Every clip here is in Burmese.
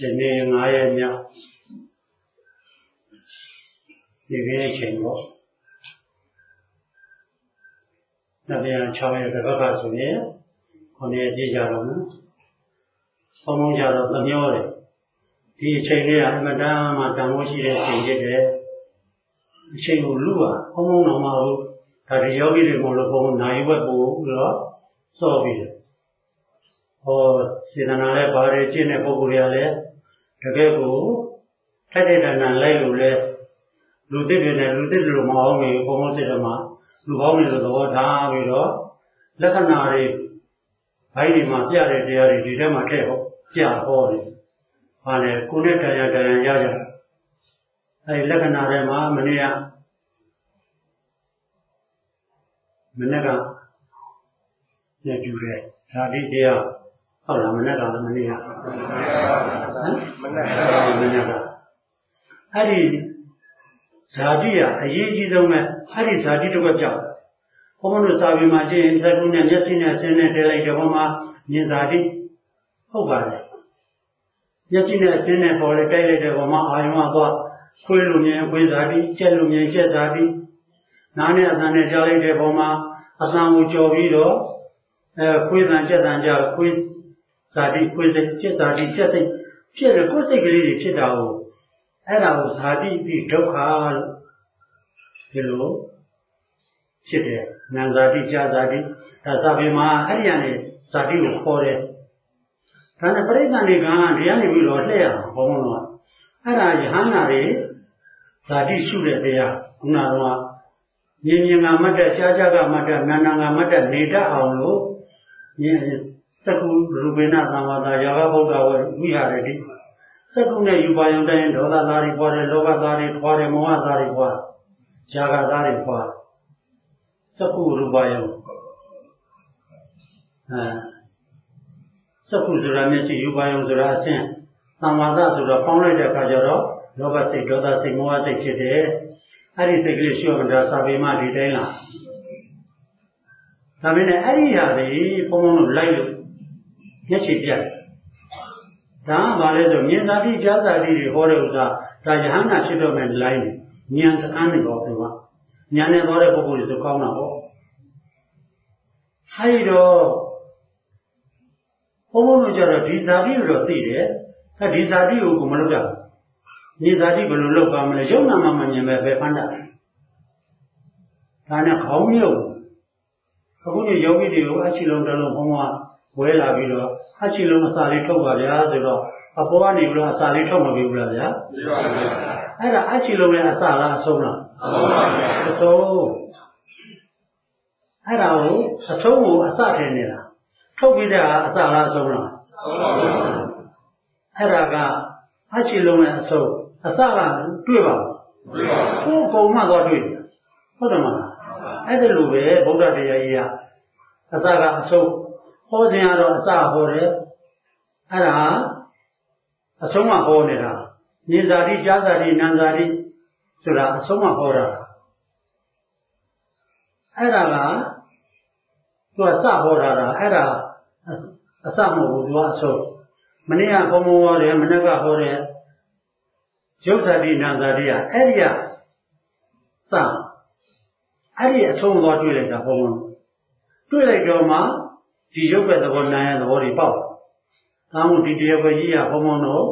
နေ့9 ရက်မြောက်ဒီကနေ့ချိန်ပေါ့နောက်ပြန်6 ရက်တစ်ပတ်ကဆိုရင်9 ရက်ပြည့်ကြတော့မယ်။ဆောင်းကြတော့သမျောတယ်ဒီအချိန်လေးကအမတန်မှတန်ဖိုးရှိတဲ့အချိန်ဖြစ်တယ်။အချိန်ကိုလူကဘုံတော်မှာဟုတ်ဒါဒီယောဂီတွေကိုလည်းဘုံနိုင်ဝက်ပို့ပြီးတော့စောပြီးတယ်။ဟောစေတနာလည်းပါတယ်ကျင့်တဲ့ပုဂ္ဂိုလ်တွေကလည်းတကယ်ကိုထိုက်တဲ့တဏ္ဍာလိုက်လို့လဲလူသစ်တွေနဲ့လူသစ်တွေမအောင်ဘူးဘုံဘုံစစ်တယ်မှာလူပေါင်းတွေလိုသဘောထားပြီးတော့လက္ခဏာတွေဘိုင်းဒီမှာပြတဲ့တရားတွေဒီထဲမှာထည့်ဟောပြဟောတယ်။ဟာလေကိုယ်နဲ့တရားရကြ။အဲဒီလက္ခဏာတွေမှာမနေ့ကညကျူတယ်ဇာတိတရားဟုတ်လားမနေ့ကလည်းမနေ့ကဟမ်မနေ့ကအဲ့ဒီဇာတိကအရေးကြီးဆုံးပဲအဲ့ဒီဇာတိတစ်ခွက်ပြောက်ဘုန်းဘုန်းတို့စာပေမှာကျင့်သက္ကုနဲ့မျက်စိနဲ့ဆင်းနဲ့တဲလိုက်တဲ့ဘုံမှာမြင်ဇာတိဟုတ်ပါတယ်မျက်စိနဲ့ဆင်းနဲ့ပေါ်လေတိုက်လိုက်တဲ့ဘုံမှာအာယုံကသွားခွေးလိုမြင်ခွေးဇာတိကြက်လိုမြင်ကြက်ဇာတိနားနဲ့အသံနဲ့ကြားလိုက်တဲ့ဘုံမှာအသံကိုကြော်ပြီးတော့ခွေးသံကြက်သံကြားခွေးဇာတိခွေးစိတ်ကြက်ဇာတိကြက်စိတ်ဖြစ်တယ်ကိုယ်စိတ်ကလေးတွေဖြစ်တာကိုအဲ့ဒါကိုဇာတိပြီးဒုက္ခလို့ဒီလိုဖြစ်တယ်နာဇာတိကြာဇာတိဒါစာပေမှာအဲ့ဒီကနေဇာတိကိုခေါ်တယ်ဒါနဲ့ပြိဿန္တိကဒီကနေပြီးတော့လှည့်ရအောင်ဘုံဘုံတော့အဲ့ဒါယဟန္တာတွေဇာတိရှုတဲ့တရားခုနကတော့မြင်မြင်ကမတ်တဲ့ရှားရှားကမတ်တဲ့နာနာကမတ်တဲ့နေတတ်အောင်လို့မြင်သက္ကုရူပေနသံဝါဒယာဂဗုဒ္ဓဝိဟာရတိသက္ကုနဲ့ယူပါယုံတိုင်းဒေါသသားတွေပွားတယ်လောဘသားတွေပွားတယ်မောဟသားတွေပွားဇာဂသားတွေပွားသက္ကုရူပါယုံသက္ကုဆိုတာမျက်စိယူပါယုံဆိုတာအဆင့်သံဝါဒဆိုတော့ပေါင်းလိုက်တဲ့အခါကျတော့လောဘစိတ်ဒေါသစိတ်မောဟစိတ်ဖြစ်တယ်အဲ့ဒီစိတ်ကလေးရှုမှတ်တာစာပေမှာဒီတိုင်းလားဒါပေမဲ့အဲ့ဒီဟာတွေဘုံဘုံတို့လိုက်လို့မျက်ခြေပြတ်ဒါကဘာလဲဆိုမြင်သာတိကြားသာတိတွေဟောတဲ့ဥစ္စာဒါယဟန္တာဖြစ်တော့မဲ့လိုင်းဉာဏ်စကားနဲ့တော့ပြောပါဉာဏ်နဲ့သွားတဲ့ပုဂ္ဂိုလ်တွေဆိုကောင်းတာပေါ့အဲဒီတော့ဘုံဘုံတို့ကြတော့ဒီဇာတိကိုတော့သိတယ်ဒီဇာတိကိုမလုပ်ကြဘူးဉာဏ်ဇာတိဘယ်လိုလုပ်ပါမလဲယုံနာမှမမြင်ပဲပဲဖန်တာဒါနဲ့ခေါင်းမြုပ်အခုဒီယောဂီတွေကိုအချီလုံးတစ်လုံးဘုံကဝဲလာပြီးတော့အချီလုံးအစာလေးထုတ်ပါဗျာဆိုတော့အပေါ်ကနေပြီးတော့အစာလေးထုတ်မပေးဘူးလားဗျာပေးပါဗျာအဲ့ဒါအချီလုံးရဲ့အစာလားအဆုံးလားအဆုံးပါဗျာအဆုံးအဲ့ဒါကိုအဆုံးကိုအစထည့်နေတာထုတ်ပြီးတဲ့ဟာအစာလားအဆုံးလားအဆုံးပါဗျာအဲ့ဒါကအချီလုံးရဲ့အဆုံးအစကတွေ့ပါဘူးတွေ့ပါဘူးကိုယ်ကုံမှသွားတွေ့ဟုတ်တယ်မလားအဲ့ဒါလိုပဲဗုဒ္ဓတရားကြီးကအစကအဆုံးဟောခြင်းကတော့အစဟောတယ်အဲ့ဒါအဆုံးမဟောနေတာဉာဏ်ဇာတိကြားဇာတိနာမ်ဇာတိဆိုတာအဆုံးမဟောတာအဲ့ဒါကသူကစဟောတာအဲ့ဒါအစမဟုတ်ဘူးသူကအဆုံးမနေ့ကဘုံဘုံဟောတယ်မနေ့ကဟောတယ်ရုပ်ဇာတိနာမ်ဇာတိကအဲ့ဒီကစအဲ့ဒီအဆုံးသွားတွေ့လိုက်တာဘုံဘုံတွေ့လိုက်တော့မှဒီရုပ်ပဲသဘောနာရဲ့သဘောတွေပေါက်။ဒါမှမဟုတ်ဒီတရားပဲကြီးရဘုံဘုံတို့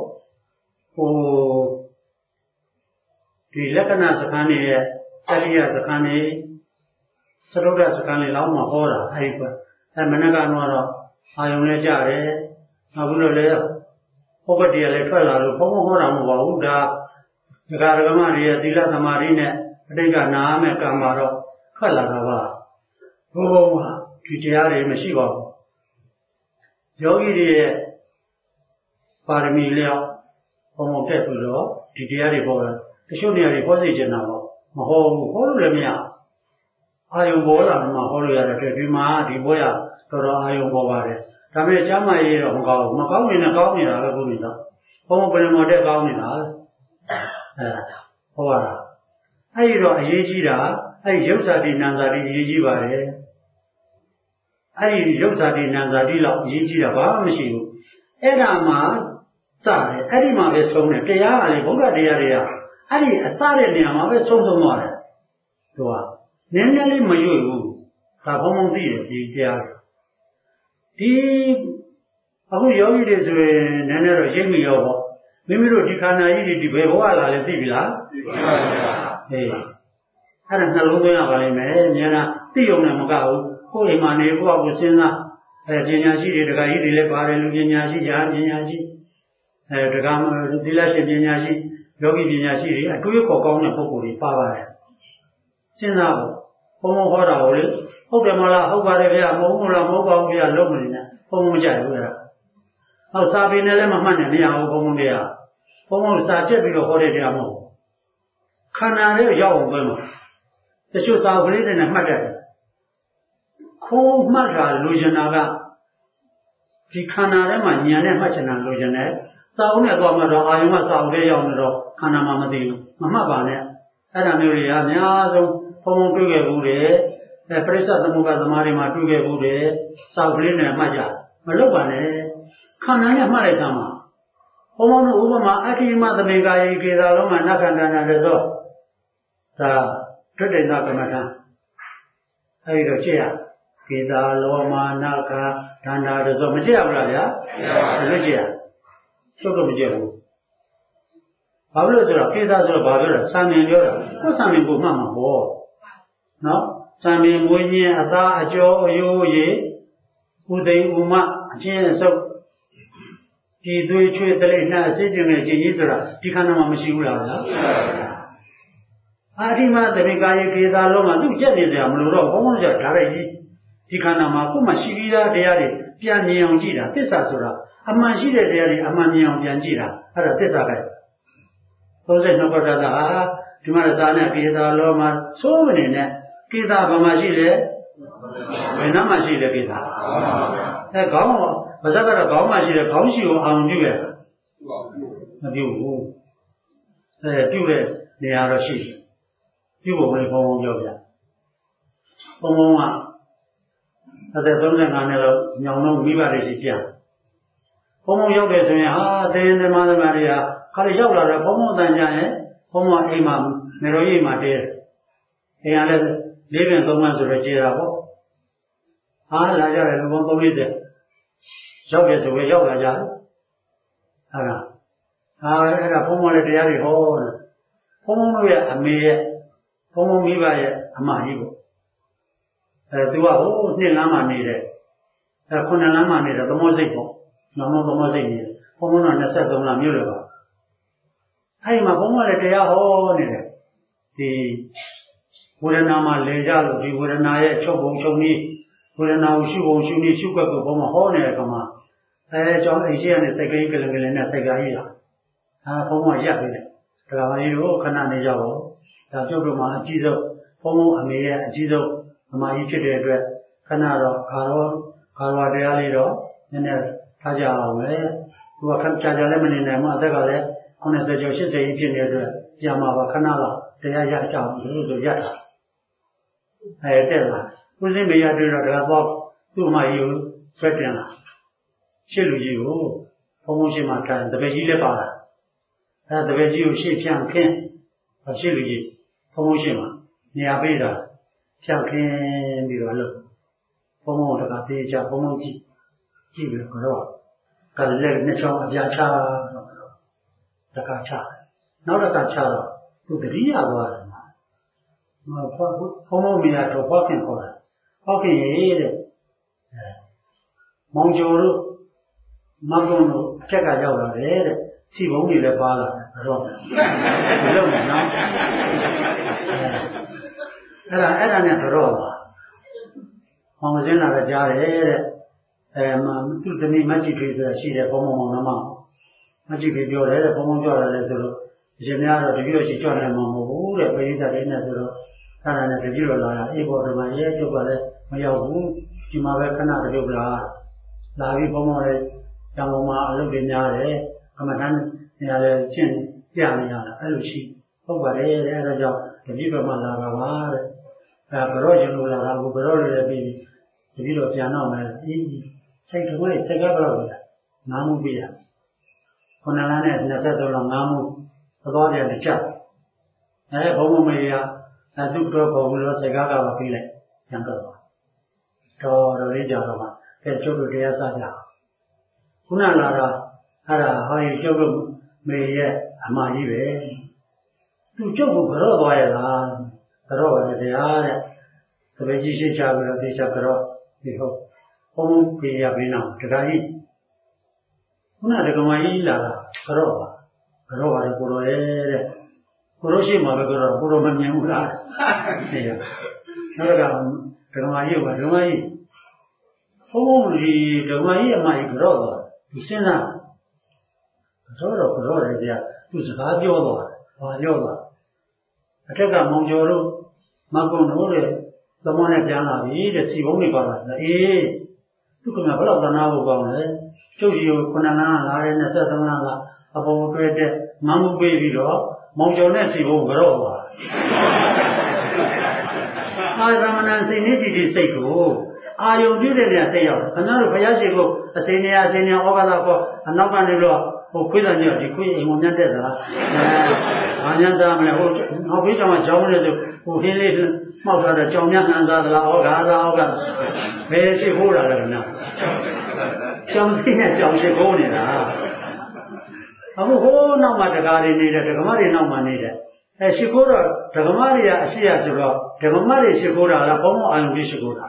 ဒီလက္ခဏာစခန်းတွေရဲ့တတိယစခန်းတွေသရုပ်ဒစခန်းတွေလောက်မှဟောတာအဲ့ဒီကမနက်ကတော့အာယုံနဲ့ကြတယ်။နောက်ပြီးတော့လည်းဟောဘတ်တရားလည်းထွက်လာလို့ဘုံဘုံဟောတာမဟုတ်ပါဘူး။ဒါဒကာဒကမတွေရဲ့သီလသမာဓိနဲ့အတိတ်ကနာမဲ့ကံမှာတော့ထွက်လာတာပါ။ဘုံဘုံကဒီတရားတွေမရှိပါဘူးယောဂီတွေရဲ့ပါရမီလျောက်ဘုံဘုံတက်ပြီးတော့ဒီတရားတွေပေါ်လာတချို့နေရာတွေဟောသိချင်တာပေါ့မဟောဘူးဟောလို့လည်းမရအာယုံပေါ်လာမှဟောလို့ရတဲ့ဒီမှာဒီဘွဲရတော်တော်အာယုံပေါ်ပါတယ်ဒါပေမဲ့ကျမ်းမာရေးတော့မကောင်းဘူးမကောင်းနေနဲ့ကောင်းနေတာပဲဘုရားတော့ဘုံဘုံပြင်မော်တက်ကောင်းနေတာဟောရတာအဲ့ဒီတော့အရေးကြီးတာအဲ့ဒီရုပ်ဇာတိနာမ်ဇာတိအရေးကြီးပါတယ်အဲ့ဒီရုပ်ဇာတိနာမ်ဇာတိလောက်အရေးကြီးတာဘာမှမရှိဘူးအဲ့ဒါမှတယ်အဲ့ဒီမှာပဲဆုံးတယ်တရားကလေဘုရားတရားတွေကအဲ့ဒီအစတဲ့နေရာမှာပဲဆုံးသွားတယ်သူကနည်းနည်းလေးမရွေ့ဘူးဒါဘုံဘုံသိတယ်ဒီတရားဒီအခုယောဂီတွေဆိုရင်နည်းနည်းတော့ရိပ်မိရောပေါ့မိမိတို့ဒီခန္ဓာကြီးတွေဒီဘယ်ဘဝလာလဲသိပြီလားသိပါပါဗျာအေးအဲ့ဒါနှလုံးသွင်းရပါလိမ့်မယ်ဉာဏ်သိုံနဲ့မကဘူးကိုယ်အိမ်မှာနေကိုယ့်အကူစဉ်းစားပညာရှိတွေဒကာကြီးတွေလည်းပါတယ်လူပညာရှိညာပညာရှိဒကာသီလရှင်ပညာရှိယောဂီပညာရှိတွေအတွေးခေါ်ကောင်းတဲ့ပုဂ္ဂိုလ်တွေပါပါတယ်စဉ်းစားဖို့ဘုံဘုံဟောတာကိုလေဟုတ်တယ်မလားဟုတ်ပါတယ်ဗျာမဟုတ်ဘူးလားမဟုတ်ပါဘူးဗျာလုံးမနေနဲ့ဘုံဘုံမကြိုက်ဘူးအဲ့ဒါဟောစာပေနဲ့လည်းမမှတ်နဲ့မရဘူးဘုံဘုံတရားဘုံဘုံစာပြက်ပြီးတော့ဟောတဲ့တရားမဟုတ်ဘူးခန္ဓာလေးရောက်အောင်ပဲမှာတချို့စာကလေးတွေနဲ့မှတ်တယ်ခိုးမှတ်တာလူကျင်တာကဒီခန္ဓာထဲမှာဉာဏ်နဲ့မှတ်ချင်တာလူကျင်တယ်စာအုပ်နဲ့သွားမှတော့အာယုံကစာအုပ်ထဲရောက်နေတော့ခန္ဓာမှမသိဘူးမမှတ်ပါနဲ့အဲ့ဒါမျိုးတွေကအများဆုံးဘုံဘုံတွေ့ခဲ့ဘူးတယ်ပရိစ္ဆေသမုပ္ပါသမားတွေမှာတွေ့ခဲ့ဘူးတယ်စာအုပ်ကလေးနဲ့မှတ်ကြမလုပ်ပါနဲ့ခန္ဓာနဲ့မှတ်လိုက်တာမှာဘုံဘုံတို့ဥပမာအဋ္ဌိမသမေကာယေကေသာလုံးမှာနခန္ဓာနာလည်းဆိုဒါဒွဋ္ဌိနာကမ္မထာအဲဒီတော့ကြည့်ရကေသာလောမာနာခာဒန္တာတို့ဆိုမကြည့်ရဘူးလားဗျာမကြည့်ရချုပ်တော့မကြည့်ဘူးဘာလို့လဲဆိုတော့ကေသာဆိုတော့ဘာပြောတာစာမင်ပြောတာကိုယ်စာမင်ကိုမှတ်မှာပေါ့နော်စာမင်မွေးခြင်းအသားအကျော်အယိုးရည်ဥသိမ်ဥမအချင်းအစုပ်ဒီသွေးချွေးတလိနှအစစ်ကျင်နဲ့ကျင်ကြီးဆိုတာဒီခန္ဓာမှာမရှိဘူးလားဗျာအာဒီမသဘေကာယေကေသာလုံးမှာသူ့ကြက်နေစရာမလိုတော့ဘုံဘုံကြောင့်ဓာတ်ရိုက်ကြီးဒီခန္ဓာမှာကိုယ်မှရှိပြီးသားတရားတွေပြန်မြင်အောင်ကြည့်တာသစ္စာဆိုတာအမှန်ရှိတဲ့တရားတွေအမှန်မြင်အောင်ပြန်ကြည့်တာအဲ့ဒါသစ္စာပဲ32ခုတည်းဟာဒီမှာသာနဲ့ကေသာလောမှာစိုးမနေနဲ့ကေသာဘာမှရှိတယ်ဘယ်နှမှရှိတယ်ကေသာအဲခေါင်းပါဇက်ကတော့ခေါင်းမှရှိတယ်ခေါင်းရှိကိုအောင်ပြုတယ်မပြုဘူးအဲပြုတဲ့နေရာတော့ရှိတယ်ပြုဖို့လည်းဘုံဘုံပြောပြဘုံဘုံကအသက်35နှစ်လောက်ညောင်တော့မိဘတွေရှိပြန်ဘုံဘုံရောက်တယ်ဆိုရင်ဟာသင်သမားသမားတွေကခါလေးရောက်လာတော့ဘုံဘုံတန်ကြရင်ဘုံဘုံအိမ်မှာနေတော်ကြီးမှာတဲအိမ်ကလည်း၄ပင်၃ပန်းဆိုတော့ကျေတာပေါ့ဟာလာကြတယ်လူပေါင်း30ရောက်တယ်ဆိုပဲရောက်လာကြတယ်အဲ့ဒါဘုံဘုံလည်းတရားတွေဟောတယ်ဘုံဘုံတို့ရဲ့အမေရဲ့ဘုံဘုံမိဘရဲ့အမကြီးပေါ့သူကဟိုနှစ်လမ်းမှာနေတယ်ခုနှစ်လမ်းမှာနေတယ်သမောစိတ်ပေါ့နောင်သမောစိတ်နေတယ်ဘုံဘုံက23လမြို့တယ်ပါအဲ့မှာဘုံဘုံလည်းတရားဟောနေတယ်ဒီဝေဒနာမှာလဲကြလို့ဒီဝေဒနာရဲ့ချုပ်ပုံချုပ်နည်းဝေဒနာကိုရှုပုံရှုနည်းရှုွက်ကိုဘုံဘုံဟောနေတဲ့ကမှာကျောင်းအိမ်ရှိရနေစိတ်ကလေးကလင်ကလင်နဲ့စိတ်ကကြီးလာဘုံဘုံရက်ပြီလေဒါကလေးတို့ခဏနေကြပါဒါပြုတ်တို့မှာအကြီးဆုံးဘုံဘုံအမေရဲ့အကြီးဆုံးအမကြီးဖြစ်တဲ့အတွက်ခဏတော့ခါတော်တရားလေးတော့နည်းနည်းထားကြအောင်လေသူကကြာလည်းမနေနိုင်ဘူးအသက်ကလည်း90ကျော်80ကြီးဖြစ်နေတဲ့အတွက်ကြာမှာပါခဏလောက်တရားရကြအောင်လို့ဆိုရတာတဲ့လားဦးစင်းမေရတွေ့တော့ဒါတော့သူ့အမကြီးကိုဆွဲတင်လာရှစ်လူကြီးကိုဘုံဘုံရှိမှထိုင်တပည့်ကြီးလည်းပါလာတပည့်ကြီးကိုရှေ့ဖြန့်ခင်းရှစ်လူကြီးဘုံဘုံရှိမှနေရာပေးတာဖြန့်ခင်းပြီးတော့လို့ဘုံဘုံတကသေးချဘုံဘုံကြည့်ပြီးတော့ကလည်းနှစ်ချောင်းအပြားချတကချနောက်တကချတော့သူတတိယသွားတယ်ဘုံဘုံမိရတော့ဟောခင်ခေါ်တာဟောခင်ရေးတဲ့မောင်ကျော်တို့မောင်ကျော်တို့အထက်ကရောက်လာတယ်တဲ့စီဘုံတွေလည်းပါလာတယ်တော့မလုပ်နဲ့နော်အဲ့ဒါနဲ့တော့ပါမောင်စင်းလာတော့ကြားတယ်တဲ့သူတမီမတ်ကြီးဖေးဆိုတာရှိတယ်ဘုံဘုံမောင်နှမမတ်ကြီးဖေးပြောတယ်တဲ့ဘုံဘုံကြွလာတယ်ဆိုတော့အရှင်များတော့တတိယရှိကြွနိုင်မှာမဟုတ်ဘူးတဲ့ပရိသတ်လေးနဲ့ဆိုတော့အဲ့ဒါနဲ့တတိယလာတာအေးပေါ်ဓမ္မရဲ့ကျုပ်ကလည်းမရောက်ဘူးဒီမှာပဲခဏတပြုတ်လာပြီးဘုံဘုံလေးတောင်ပေါ်မှာအလုပ်တွေများတယ်ကမ္မထမ်းနေရာလဲကျင့်ပြနေရတာအဲ့လိုရှိဟုတ်ပါတယ်တဲ့အဲ့ဒါကြောင့်တတိယဘက်မှာလာတာပါတဲ့ဘရောရှင်လို့လာတာကိုဘရောလည်းပြီးတတိယပြန်တော့မယ်အေးစိတ်ထုံးလေးစိတ်ကတော့နားမှုပြရခုနလားနဲ့23လောက်ငားမှုသဘောပြန်တစ်ချက်ဘုံဘုံမေရသူ့တော့ပုံလို့စကားကပါပြီးလိုက်ညံတော့တော်လေးကြတော့မှကျုပ်တို့တရားစကြခုနလာတော့အဲ့ဒါဟောဒီကျုပ်တို့မေရဲ့အမကြီးပဲသူကျုပ်ကိုကြော့သွားရလားကြော့ပါလေတရားတဲ့တပည့်ကြီးရှိချပြီးတော့သိချကြော့ဒီဟုတ်ဘုံပြေရပြီးနောက်တခါကြီးခုနဒကမကြီးလာတာကြော့ပါလေကိုတော်ရဲ့တဲ့ကိုတော်ရှိမှပဲကိုတော်မမြင်ဘူးလားသိရနောက်ကဒကမကြီးကဒကမကြီးဘုံဒီဒကမကြီးအမကြီးကြော့သွားသူစဉ်းစားကြော့တယ်ဗျာသူစကားပြောသွားဘာပြောသွားအထက်ကမောင်ကျော်တို့မကုံတို့တဲ့သမောနဲ့ပြန်လာပြီတဲ့စီဘုံတွေပါလာအေးသူကဘယ်လောက်သနာဖို့ကောင်းလဲကျုပ်ကြီးကို9လမ်းလာတဲ့23လမ်းကအပေါ်တွဲတဲ့ငမ်းမှုပေးပြီးတော့မောင်ကျော်နဲ့စီဘုံကြော့သွားအာရမဏစိတ်နေကြည့်စိတ်ကိုအာယုံပြုတဲ့နေရာစိတ်ရောက်ခင်ဗျားတို့ဘုရားရှိခိုးအစိနေရဩဃာတကောအနောက်ကနေတော့ခွေးတန်ကြီးဒီခွေးအိမ်ဝင်မြတ်တဲ့သလားဘာညာသားမလဲနောက်ဖေးကြောင်ကြောင်းနေဆိုဟင်းလေးမှောက်ထားတဲ့ကြောင်မြတ်ခံစားသလားဩဃာတဘယ်ရှိခိုးတာလဲခင်ဗျာကြောင်စိနဲ့ကြောင်ရှိခိုးနေတာအခုဟိုးနောက်မှာတကားတွေနေတယ်ဒကမတွေနောက်မှာနေတယ်ရှိခိုးတော့ဒကမတွေကအရှိရဆိုတော့ဒကမတွေရှိခိုးတာလားဘုံဘအာယုံပြရှိခိုးတာ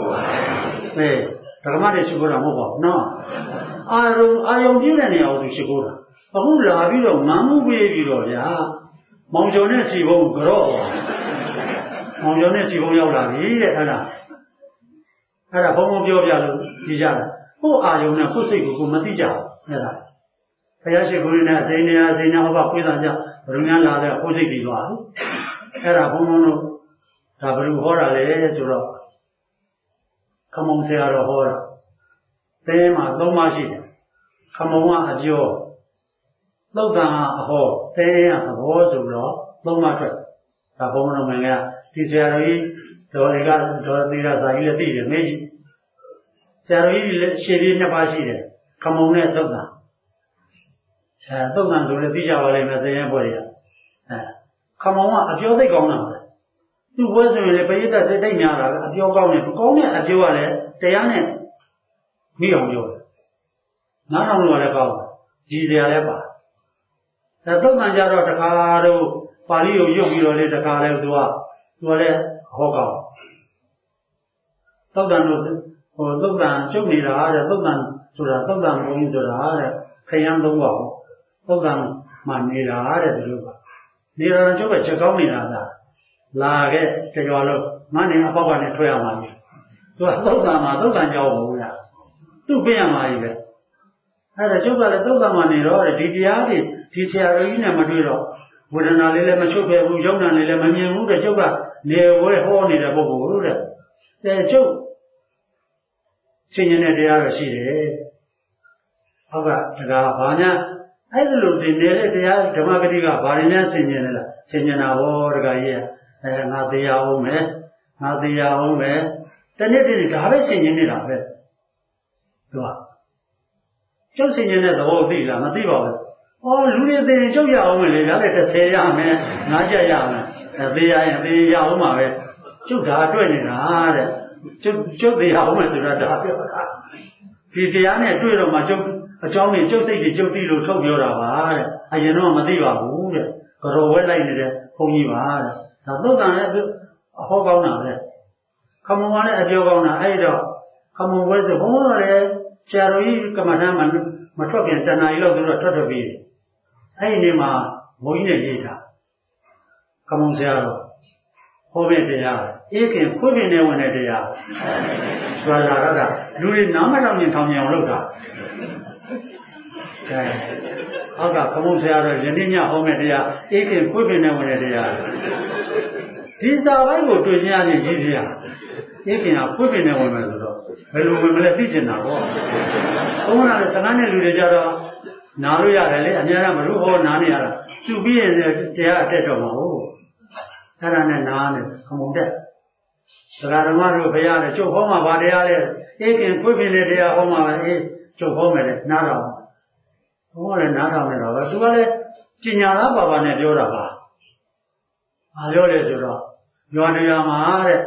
ဒကမတွေရှိခိုးတာမဟုတ်ပါဘူးနော်အာယုံပြည့်တဲ့နေရာကိုသူရှိခိုးတာအခုလာပြီးတော့ငမ်းမှုပေးပြီးတော့ဗျာမောင်ကျော်နဲ့စီဘုံကြော့မောင်ကျော်နဲ့စီဘုံရောက်လာပြီတဲ့အဲ့ဒါဘုံဘုံပြောပြလို့ကြည်ကြတာကိုယ်အာယုံနဲ့ကိုယ်စိတ်ကိုမသိကြဘူးအဲ့ဒါဘုရားရှိခိုးနေတဲ့အစိနေဟောပါခွေးတန်ကြဘုရားလာတဲ့ကိုယ်စိတ်ပြီးသွားတယ်အဲ့ဒါဘုံဘုံတို့ဒါဘယ်လိုဟောတာလဲဆိုတော့ခမုံဆရာတော်ဟောတာတဲမှာ3ပါးရှိတယ်ခမုံကအပြောသုတ်တန်ကအဟောတဲကသဘောဆိုတော့3ပါးထွက်ဒါဘုံဘုံတို့ကဒီဆရာတော်ကြီးဒေါ်သီရစာကြီးလည်းသိတယ်မေးကြီးဆရာတော်ကြီးလည်းရှေ့ပြီး2ပါးရှိတယ်ခမုံနဲ့သုတ်တန်သုတ်တန်ဆိုလည်းသိကြပါလိမ့်မယ်သင်ရဲ့ဘွဲ့ရခမုံကအပြောသိကောင်းတာပဲသူ့ဘွဲဆိုရင်လည်းပရိသတ်စိတ်သိများတာပဲအပြောကောင်းတယ်ကောင်းတဲ့အပြောကလည်းတရားနဲ့မိအောင်ပြောတယ်နားထောင်လို့လည်းကောင်းတယ်ကြီးစရာလည်းပါသုတ်တန်ကြတော့တခါတော့ပါဠိကိုရုပ်ပြီးတော့လေတခါလဲသူကလည်းဟောကောင်းသုတ်တန်တို့သုတ်တန်ချုပ်နေတာတဲ့သုတ်တန်ဆိုတာသုတ်တန်ဘုံဆိုတာတဲ့ခရမ်း3ပါးသုတ်တန်မှနေတာတဲ့ဒီလိုပါနေတာကျုပ်ကချက်ကောင်းနေတာလားလာခဲ့ကြွားလို့မနေအပေါက်ကနေထွက်ရမှာလေသူကသုတ်တန်မှာသုတ်တန်ကြောက်ဘူးလားသူ့ပြင်ရမှာကြီးပဲအဲ့ဒါကျုပ်ကလည်းသုတ်တန်မှာနေတော့ဒီတရားတွေဒီဆရာတော်ကြီးနဲ့မတွေ့တော့ဝေဒနာလေးလည်းမချုပ်ခဲ့ဘူးယုံနာလေးလည်းမမြင်ဘူးတဲ့ကျုပ်ကနေဝဲဟောနေတဲ့ပုဂ္ဂိုလ်တဲ့ကျုပ်ဆင်ញင်တဲ့တရားတော့ရှိတယ်ဟုတ်ကဒါကဘာညာအဲ့လိုဒီနေတဲ့တရားဓမ္မဂတိကဘာရင်းများဆင်ញင်လဲလားဆင်ញင်တာဟောတခါကြီးငါတရားအောင်မယ်တနေ့တည်းဒါပဲဆင်ញင်နေတာပဲသူကကျုပ်ဆင်ញင်တဲ့သဘောသိလားမသိပါဘူးလူတွေသိရင်ကျုပ်ရအောင်မယ်လေဒါလည်း30ရမယ်9ချက်ရမယ်သေရရင်သေရအောင်ပါပဲကျုပ်ဒါတွေ့နေတာတဲ့ကျုပ်သေရအောင်မယ်ဆိုတာဒါပြောတာဒီတရားနဲ့တွေ့တော့မှကျုပ်အကြောင်းနဲ့ကျုပ်စိတ်တွေကျုပ်သိလို့ထုတ်ပြောတာပါတဲ့အရင်တော့မသိပါဘူးတဲ့ကြော်ဝဲလိုက်နေတဲ့ဘုန်းကြီးပါတဲ့ဒါသုတ်တန်လည်းအဟောကောင်းတာပဲခမုံကလည်းအပြောကောင်းတာအဲ့တော့ခမုံဝဲဆိုဘုန်းတော်လည်းဆရာတော်ကြီးကမ္မထမ်းမှာမထွက်ပြန်တဏှာကြီးလောက်သူတော့ထွက်ပြီးအဲ့ဒီနေ့မှာဘုန်းကြီးနဲ့ရေးတာခမုံဆရာတော်ဟောတဲ့တရားအေးခင်ဖွင့်ပြနေဝင်တဲ့တရားဆိုတာကတော့လူတွေနားမထောင်မြင်ထောင်မြင်အောင်လုပ်တာဟောကခမုံဆရာတော်ယနေ့ညဟောမဲ့တရားအေးခင်ဖွင့်ပြနေဝင်တဲ့တရားဒီစာပိုင်းကိုတွေ့ချင်းရရင်ကြီးစရာအေးခင်ကဖွင့်ပြနေဝင်မယ်ဆိုတော့ဘယ်လိုဝင်မလဲသိချင်တာပေါ့ဘုန်းတော်က15နှစ်လူတွေကြတော့နာလို့ရတယ်လေအများအားမလို့ဟောနာနေရတာသူပြီးရင်တရားအတက်တော့မှာဟုတ်အဲ့ဒါနဲ့နားနေခမုံတက်သရဓမ္မတို့ဘုရားနဲ့ကျုပ်ဟောမှာဗာတရားလေအေးခင်ဖွင့်ပြနေတရားဟောမှာပဲအေးကျုပ်ဟောမယ်လေနားတော့ဟဘုရားလည်းနားထောင်နေတာပဲသူကလည်းပညာသားပါပါနဲ့ပြောတာပါအားပြောလဲဆိုတော့ရွာတရားမှာတဲ့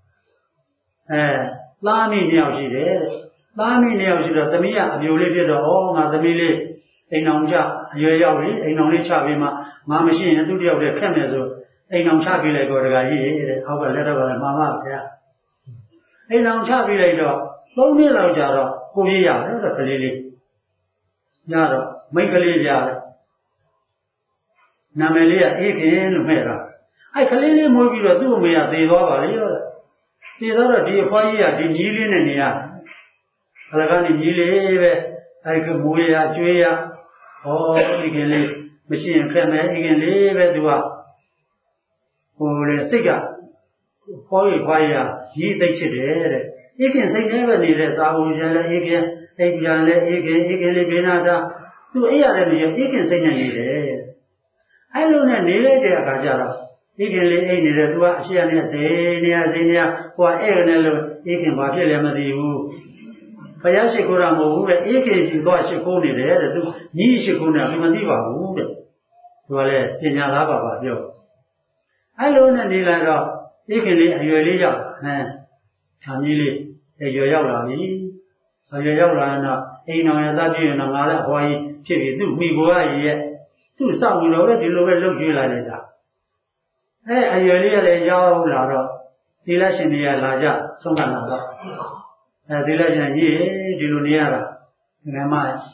သားမိ2ယောက်ရှိတယ်တဲ့သားမိ2ယောက်ရှိတော့သမီးကအမျိုးလေးဖြစ်တော့ငါသမီးလေးအိမ်အောင်ကြအရွယ်ရောက်ပြီအိမ်အောင်လေးချပြီးမှငါမရှိရင်သူတယောက်တည်းခက်မယ်ဆိုအိမ်အောင်ချပြီးလိုက်တော့တခါကြီးတဲ့အောက်ကလက်တော့ကလည်းမှန်ပါဗျာအိမ်အောင်ချပြီးလိုက်တော့3နှစ်လောက်ကြာတော့ကိုကြီးရတယ်တော့ကလေးလေးညတော့မိန်းကလေးပြတယ်နာမည်လေးကအေးခင်လို့မဲ့တာအဲ့ကလေးလေးမွေးပြီးတော့သူ့အမေကသေသွားပါလေရောသေသွားတော့ဒီအဖွားကြီးကဒီကြီးလေးနဲ့နေရအလကနေကြီးလေးပဲအဲ့ကမွေးရကျွေးရအေးခင်လေးမရှိရင်ခက်မယ်အေးခင်လေးပဲသူကဟိုလေစိတ်ကဖွားရကြီးသိချစ်တယ်တဲ့အေးခင်စိတ်ထဲပဲနေတဲ့သာဝရလည်းအေးခင်အိပ်ပြန်လည်းအေးခင်လေးဘေးနာတာသူအိပ်ရတယ်မရအေးခင်စိတ်နဲ့နေတယ်အဲ့လိုနဲ့နေလိုက်တဲ့အခါကျတော့အေးခင်လေးအိပ်နေတယ်သူကအရှိရနဲ့ဇေနေရဟိုကအဲ့ကနေလို့အေးခင်ဘာဖြစ်လဲမသိဘူးဘုရားရှိခိုးတာမဟုတ်ဘူးတဲ့အေးခင်ရှိသွားရှိခိုးနေတယ်တဲ့သူညီရှိခိုးနေတာမသိပါဘူးတဲ့သူကလည်းပညာသားပါပြောအဲ့လိုနဲ့နေလိုက်တော့အေးခင်လေးအရွယ်လေးရောက်ဆာမီးလေးအရွယ်ရောက်လာပြီအရွယ်ရောက်လာတော့အိမ်တော်ရသားပြည့်ရင်တော့ငါလည်းအဖွားကြီးဖြစ်ပြီသူ့မိဘရဲ့သူ့စောင့်ပြီးတော့ပဲဒီလိုပဲလုပ်ကြည့်လိုက်တာအရွယ်လေးကလည်းရောက်လာတော့သီလရှင်တွေကလာကြဆုံးကလာတော့သီလရှင်ကြီးဒီလိုနေရတာငါမ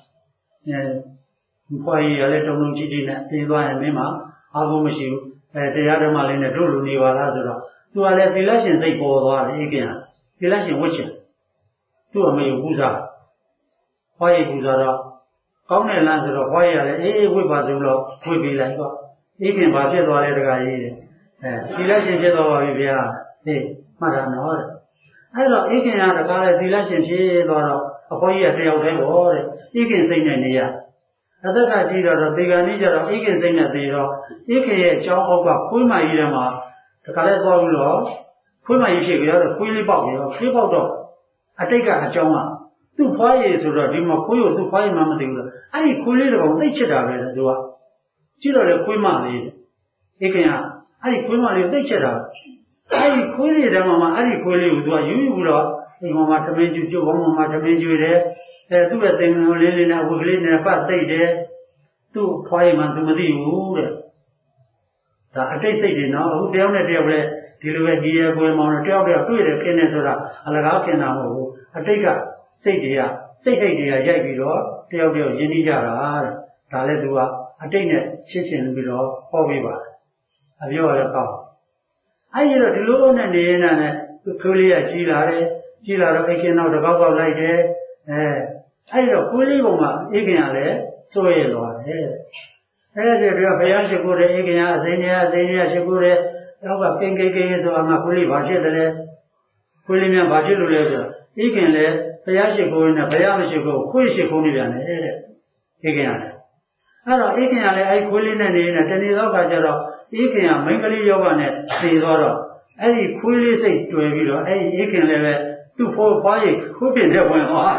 ဖွားကြီးရလည်းတုံကြီးကြီးနဲ့ပြေးသွားရင်မင်းမအားကိုမရှိဘူးတရားဓမ္မလေးနဲ့တို့လူနေပါလားဆိုတော့သူကလည်းသီလရှင်စိတ်ပေါ်သွားတယ်အေးကင်းသီလရှင်ဝတ်ချင်သူ့အမေကိုပူဇော်ဖွားကြီးပူဇော်တော့ကောင်းတဲ့လမ်းဆိုတော့ဖွားကြီးကလည်းအေးဝိပါစုလို့ဝိပေးလိုက်တော့အေးခင်ဘာဖြစ်သွားလဲတခါကြီးတဲ့သီလရှင်ဖြစ်သွားပါပြီဗျာဟေးမှတ်တာနော်တဲ့အဲ့တော့အေးခင်ကတခါလေသီလရှင်ဖြစ်သွားတော့အဖွားကြီးကတယောက်တည်းပေါ့တဲ့အေးခင်စိတ်နဲ့နေရအသက်ကကြီးတော့ဒီကနေ့ကျတော့အေးခင်စိတ်နဲ့သေးတော့အေးခင်ရဲ့အကြောင်းအောက်ကခွေးမကြီးထဲမှာတခါလေသွားပြီးတော့ခွေးမကြီးဖြစ်ကြတော့ခွေးလေးပေါက်ပြီးတော့ခွေးပေါက်တော့အတိတ်ကအကြောင်းကသူ့ဖွားရည်ဆိုတော့ဒီမှာခွေးကိုသူ့ဖွားရည်မှမသိဘူးလားအဲ့ဒီခွေးလေးတော့သိချစ်တာပဲသူကကြည့်တော့လေခွေးမလေးအေးခင်ကအဲ့ဒီခွေးမလေးသိချစ်တာအဲ့ဒီခွေးလေးတည်းမှာအဲ့ဒီခွေးလေးကိုသူကယူတော့ဒီမှာသမင်းကျွတ်ဘောမှာသမင်းကျွေးတယ်သူ့ရဲ့တင်ငုံလေးနဲ့ဝတ်ကလေးနဲ့ပတ်သိတယ်သူ့ဖွားရည်မှသူမသိဘူးတဲ့ဒါအတိတ်စိတ်တွေနော်အခုတယောက်နဲ့တယောက်လည်းဒီလိုပဲဒီရဲ့ကိုယ်မောင်တယောက်တွေ့တယ်ခင်းနေဆိုတာအလကားခင်းတာမဟုတ်ဘူးအတိတ်ကစိတ်တွေကစိတ်တွေကရိုက်ပြီးတော့တယောက်ရင်းနှီးကြတာတဲ့ဒါလည်းသူကအတိတ်နဲ့ရှင်းရှင်းပြီးတော့ဟောပေးပါတယ်အပြောရတော့အဲ့ဒီတော့ဒီလိုနဲ့နေနေတာနဲ့ခွေးလေးကကြီးလာတယ်ကြီးလာတော့အိခင်တော့တကောက်လိုက်တယ်အဲ့ဒီတော့ခွေးလေးပုံမှာအိခင်ကလည်းစိုးရသွားတယ်အဲ့ဒီတော့ဘုရားရှိခိုးတဲ့အိခင်ကအစိမ်းကြီးရှိခိုးတဲ့နောက်ကပင်ကိဆိုတာမှခွေးလေးဘာဖြစ်တယ်လဲခွေးလေးများဘာဖြစ်လို့လဲဆိုတော့အိခင်လည်းဘုရားရှိခိုးနေဘုရားမရှိခိုးခွေးရှိခိုးနေပြန်တယ်တဲ့အိခင်ရတယ်အဲ့တော့အိခင်ကလည်းအဲ့ခွေးလေးနဲ့နေနေတနေ့တော့ခါကျတော့အိခင်ကမိန်းကလေးယောဂနဲ့သေသွားတော့အဲ့ဒီခွေးလေးစိတ်တွေ့ပြီးတော့အဲ့ဒီအိခင်လည်းပဲသူ့ဖိုးဖွားရခွေးပင်တဲ့ဝင်သွား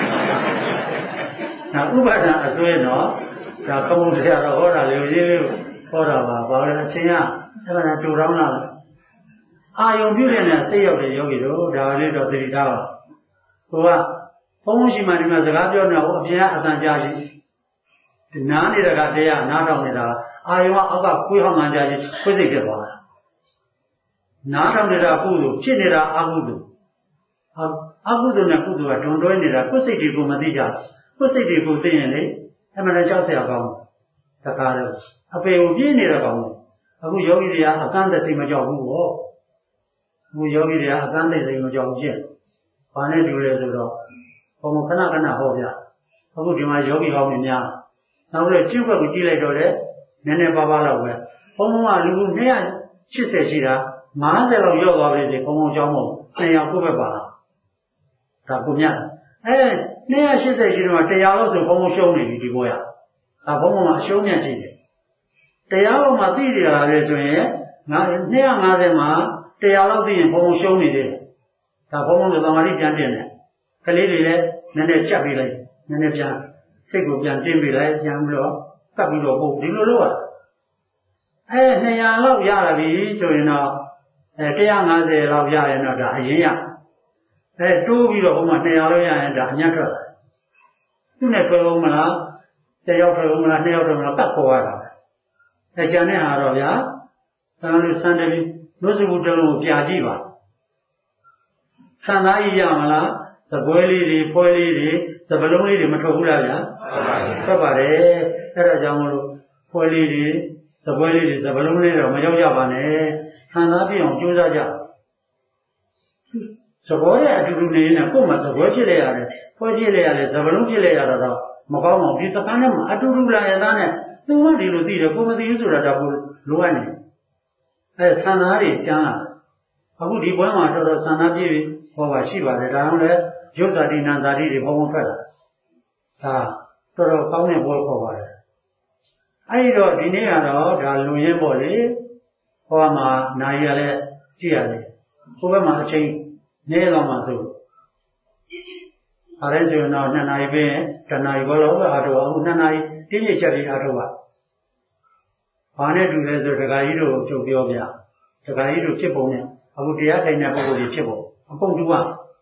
ဒါဥပါဒံအစွဲတော့ဒါကမုန်းတရားတော့ဟောတာလေရေးလေးဟောတာပါဘာလဲအချင်းကအဲ့ဒါတူတောင်းလာအာယုံပြုတဲ့နဲ့စိတ်ရောက်တဲ့ယောဂီတို့ဒါလေးတော့သတိထားပါကိုကဘုန်းရှိမှဒီမှာစကားပြောနေတော့အပြင်ကအတန်ကြားကြီးနားနေတာကတရားနားထောင်နေတာအာယုံကအောက်ကခွေးဟောင်းမှန်ကြားကြီးခွေးစိတ်ဖြစ်သွားတာနားထောင်နေတာကုသိုလ်ဖြစ်နေတာအကုသိုလ်အကုသိုလ်နဲ့ကုသိုလ်ကဒွန်တွဲနေတာကိုယ်စိတ်တွေကိုမသိကြကိုယ်စိတ်တွေကိုသိရင်လေအမှန်တန်ကြောက်စရာကောင်းတယ်တခါတော့အပေကိုပြင်းနေတာကောင်းတယ်အခုယောဂီတွေကအကန့်သက်စိတ်မကြောက်ဘူးပေါ့အခုယောဂီတွေကအကန့်သက်စိတ်မကြောက်ဘူးရှင်းဘာနဲ့တူလဲဆိုတော့ဘုံခဏခဏဟောပြအခုဒီမှာယောဂီကောင်းတွေများနောက်ပြီးကျင့်ွက်ကိုကြည့်လိုက်တော့လေနည်းနည်းပါးပါးလောက်ပဲဘုံကလူ280ရှိတာ50လောက်ရောက်သွားပြီဒီဘုံကြောင်းမို့200ကိုပဲပါဒါကိုမြတ်280ရှိတော့100လောက်ဆိုဘုံရှုံးနေပြီဒီဘောရဒါဘုံကအရှုံးမြတ်ရှိတယ်တရားပေါ်မှာသိရတာလေဆိုရင်250မှာ100လောက်သိရင်ဘုံရှုံးနေတယ်ဒါဘုံကသမာဓိပြန်တင်တယ်ကလေးတွေလည်းနည်းနည်းချက်ပြီးလိုက်နည်းနည်းပြန်စိတ်ကိုပြန်တင်းပြီးလိုက်ပြန်ပြီးတော့ကပ်ပြီးတော့ပို့ဒီလိုလုပ်ရ200လောက်ရလာပြီဆိုရင်တော့150လောက်ရရင်တော့ဒါအရင်ရတိုးပြီးတော့ဟိုမှာ200လောက်ရရင်ဒါအညံ့ထွက်တယ်သူနဲ့ထွက်အောင်မလား1ယောက်ထွက်အောင်မလား2ယောက်ထွက်မလားကပ်ခေါ်ရတာကျန်တဲ့ဟာတော့ဗျာဒါလို့စံတယ်နှုတ်စကူတလုံးကိုပြကြည့်ပါဆန္ဒကြီးရမလားသပွဲလေးတွေဖွဲလေးတွေသပလုံးလေးတွေမထွက်ဘူးလားဗျာထွက်ပါတယ်အဲ့ဒါကြောင့်မလို့ဖွဲလေးတွေသပွဲလေးတွေသပလုံးလေးတော့မရောက်ကြပါနဲ့ဆန္ဒပြအောင်ကြိုးစားကြသဘောနဲ့အတူတူနေရင်ကိုယ်မှသပွဲဖြစ်လေရတယ်ဖွဲဖြစ်လေရတယ်သပလုံးဖြစ်လေရတော့မကောင်းအောင်ဒီစကားနဲ့မှအတူတူလာရတဲ့နဲ့သူကဒီလိုသိတယ်ကိုမသိဘူးဆိုတာတော့လိုအပ်နေဆန္ဒတွေကျမ်းလာအခုဒီပွဲမှာတော်တော်ဆန္ဒပြည့်ဟောပါရှိပါတယ်ဒါကြောင့်လည်းရုပ်ဇာတိနာဇာတိတွေဘုံဘုံထွက်လာဒါတော်တော်ကောင်းတဲ့ပွဲခေါ်ပါတယ်အဲဒီတော့ဒီနေ့ကတော့ဒါလူရင်းပေါ့လေဟောမှာနိုင်ရလဲကြည့်ရတယ်ဘုဘက်မှာအချိန်နည်းတော့မှဆိုအားလည်းဆိုရင်တော့2နာရီပဲ1နာရီဘောလောက်ပဲအားထုတ်အခု2နာရီတင်းပြည့်ချက်ပြီးအားထုတ်ပါဘာနဲ့တူလဲဆိုဒကာကြီးတို့ချုပ်ပြောပြဒကာကြီးတို့ဖြစ်ပုံနဲ့အခုတရားထိုင်တဲ့ပုဂ္ဂိုလ်ကြီးဖြစ်ပုံအကုန်တူက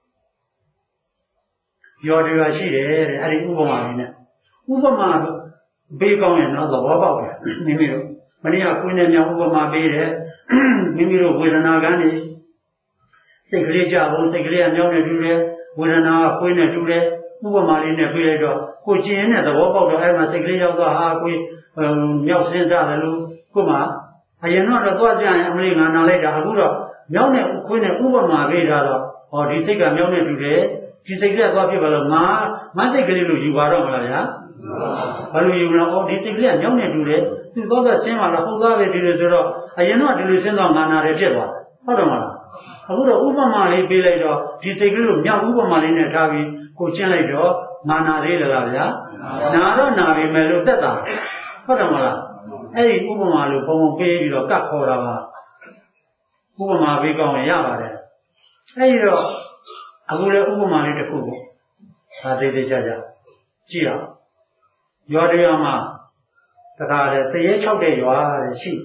ပြောတရားရှိတယ်တဲ့အဲ့ဒီဥပမာလေးနဲ့ဥပမာဘေးကောင်းရင်တော့သဘောပေါက်တယ်မိမိတို့မနေ့ကကိုင်းနဲ့မြောင်ဥပမာပေးတယ်မိမိတို့ဝေဒနာကန်းနေစိတ်ကလေးကြဖို့စိတ်ကလေးကမြောင်းနေတူတယ်ဝေဒနာကကိုင်းနဲ့တူတယ်ဥပမာလေးနဲ့ပြေးလိုက်တော့ကိုကျင်တဲ့သဘောပေါက်တော့အဲ့မှာစိတ်ကလေးရောက်တော့ဟာကိုမြောက်စင်းစားတယ်လို့ကိုမှအရင်တော့သွားကြရင်အမလေးငါနာလိုက်တာအခုတော့မြောင်းနဲ့ခွင်းနဲ့ဥပမာပေးတာတော့ဟောဒီစိတ်ကမြောင်းနဲ့တူတယ်ဒီစိတ်ကသွားဖြစ်ပါလို့ငါစိတ်ကလေးလို့ယူပါတော့မလားဗျာဘာလို့ယူလဲဒီစိတ်ကလေးကမြောင်းနဲ့တူတယ်သူသွားတော့ဆင်းပါလားဟုတ်သားပဲဒီလိုဆိုတော့အရင်တော့ဒီလိုဆင်းတော့ငါနာတယ်ဖြစ်သွားဟုတ်တယ်မလားအခုတော့ဥပမာလေးပေးလိုက်တော့ဒီစိတ်ကလေးကိုမြောက်ဥပမာလေးနဲ့ထားပြီးကိုကျင်းလိုက်တော့ငါနာသေးလားဗျာနာတော့နာပြီမယ်လို့သက်တာဟုတ်တယ်မလားအဲ့ဒီဥပမာလို့ပုံပုံပေးပြီးတော့ကတ်ခေါ်တာပါဥပမာပေးကောင်းရင်ရပါတယ်အဲ့ဒီတော့အခုလည်းဥပမာလေးတစ်ခုပေါ့ဒါသေးသေးချာချာကြည့်အောင်ရွာတရားမှာတခါလေတရေ6တဲ့ရွာတဲ့ရှိ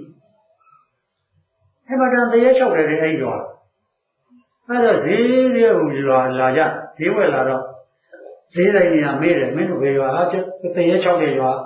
အဲ့မှာတရေ6တဲ့အဲ့ရွာအဲ့တော့ဈေးတွေကိုရွာလာကြဈေးဝယ်လာတော့ဈေးတိုင်းနေရာမေးတယ်မင်းတို့ဘယ်ရွာဟာတရေ6တဲ့ရွာ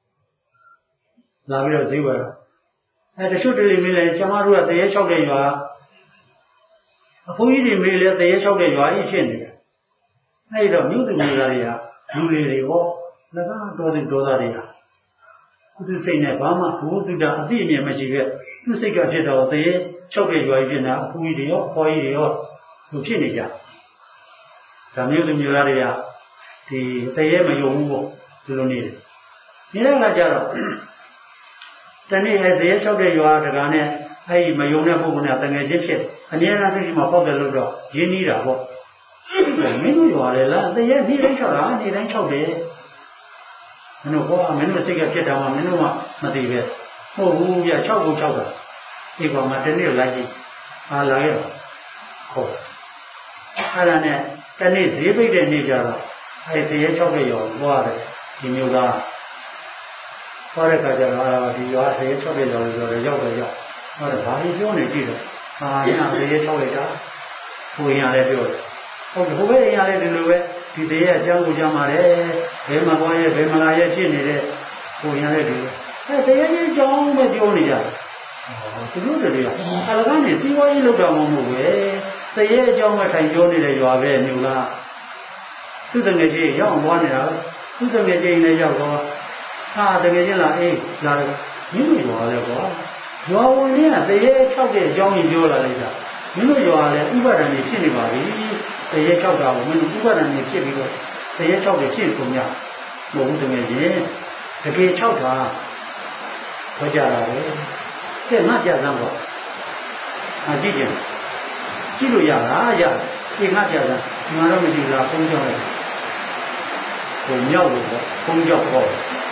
လာပြီးတော့ဈေးဝယ်တချို့တလေမေးလိုက်ကျမတို့ကတရေ6တဲ့ရွာအဖိုးကြီးတွေမေးလဲတရေ6တဲ့ရွာကြီးဖြစ်နေတယ်အဲ့တော့မြို့သူမြို့သားတွေကလူတွေဟော၎င်းတော်သူတော်သားတွေကသူစိတ်နဲ့ဘာမှဘုသူတအသိအမြင်မရှိပဲသူစိတ်ကဖြစ်တော့တရေ6တဲ့ရွာကြီးဖြစ်နေတာအဖိုးကြီးတွေရောအဖွားကြီးတွေရောသူဖြစ်နေကြဒါမြို့သူမြို့သားတွေကဒီတရေမယုံဘူးပေါ့ဒီလိုနေတယ်နေတဲ့ကကြတော့တနေ့တရေ6တဲ့ရွာတကာနဲ့အဲ့ဒီမယုံတဲ့ပုဂ္ဂိုလ်နဲ့တငယ်ချင်းဖြစ်အနည်းငယ်သူကြီးမှပေါက်တယ်လို့တော့ရင်းနှီးတာပေါ့မင်းတို့ရွာလေလားတရေနေ့တိုင်း6တာနေ့တိုင်း6တယ်မင်းတို့ဟောမင်းတို့စိတ်ကဖြစ်တာမှမင်းတို့မှမသိပဲဟုတ်ဘူးပြ6ကို6တာဒီကောင်မှတနေ့လိုက်ကြည့်လာခဲ့တော့ဟုတ်အဲ့ဒါနဲ့တနေ့ဈေးပိတ်တဲ့နေ့ကျတော့အဲ့တရေ6တဲ့ရွာသွားတယ်ဒီမျိုးသားသွားတဲ့ခါကျတော့ဒီရွာတရေ6တဲ့ရွာဆိုတော့ရောက်တော့ရောက်ဟုတ်တယ်ဘာလို့ပြောနေကြည့်တော့ညာတရေ6လိုက်တာဟိုရင်လည်းပြောတယ်ဟုတ်တယ်ဟိုဘက်ရင်လည်းဒီလိုပဲဒီတရေအကြောင်းကိုကြားမှာတယ်ဘယ်မှာသွားရဲဘယ်မှာလာရဲဖြစ်နေတဲ့ဟိုရင်လည်းဒီတရေချင်းကြောင်းပဲပြောနေကြတယ်သူတို့တွေကအလကားနေစီးပွားရေးလုပ်တာမဟုတ်ဘူးပဲတရေအကြောင်းပဲထိုင်ပြောနေတဲ့ရွာပဲမျိုးလားသူတငယ်ချင်းရောက်သွားနေတာသူတငယ်ချင်းလည်းရောက်တော့တကယ်ချင်းလားအေးလာတယ်မင်းတို့ရွာလဲကွာရွာဝင်ကတရေ6တဲ့အကြောင်းကြီးပြောလာလိုက်တာမင်းတို့ရွာလဲဥပါဒဏ်ကြီးဖြစ်နေပါပြီတရေ6တာကိုမင်းတို့ဥပါဒဏ်ကြီးဖြစ်ပြီးတော့တရေ6တွေဖြစ်ကုန်ကြမဟုတ်ဘူးတကယ်ချင်းတကယ်6တာဟောကြတာပဲကဲငါကြစမ်းပေါ့ကြည့်လို့ရလားဒီငါကြစမ်းဒီမှာတော့မရှိလားပုံကြောက်လိုက်ဟိုမြောက်လို့ပေါ့ပုံကြောက်ပေါ့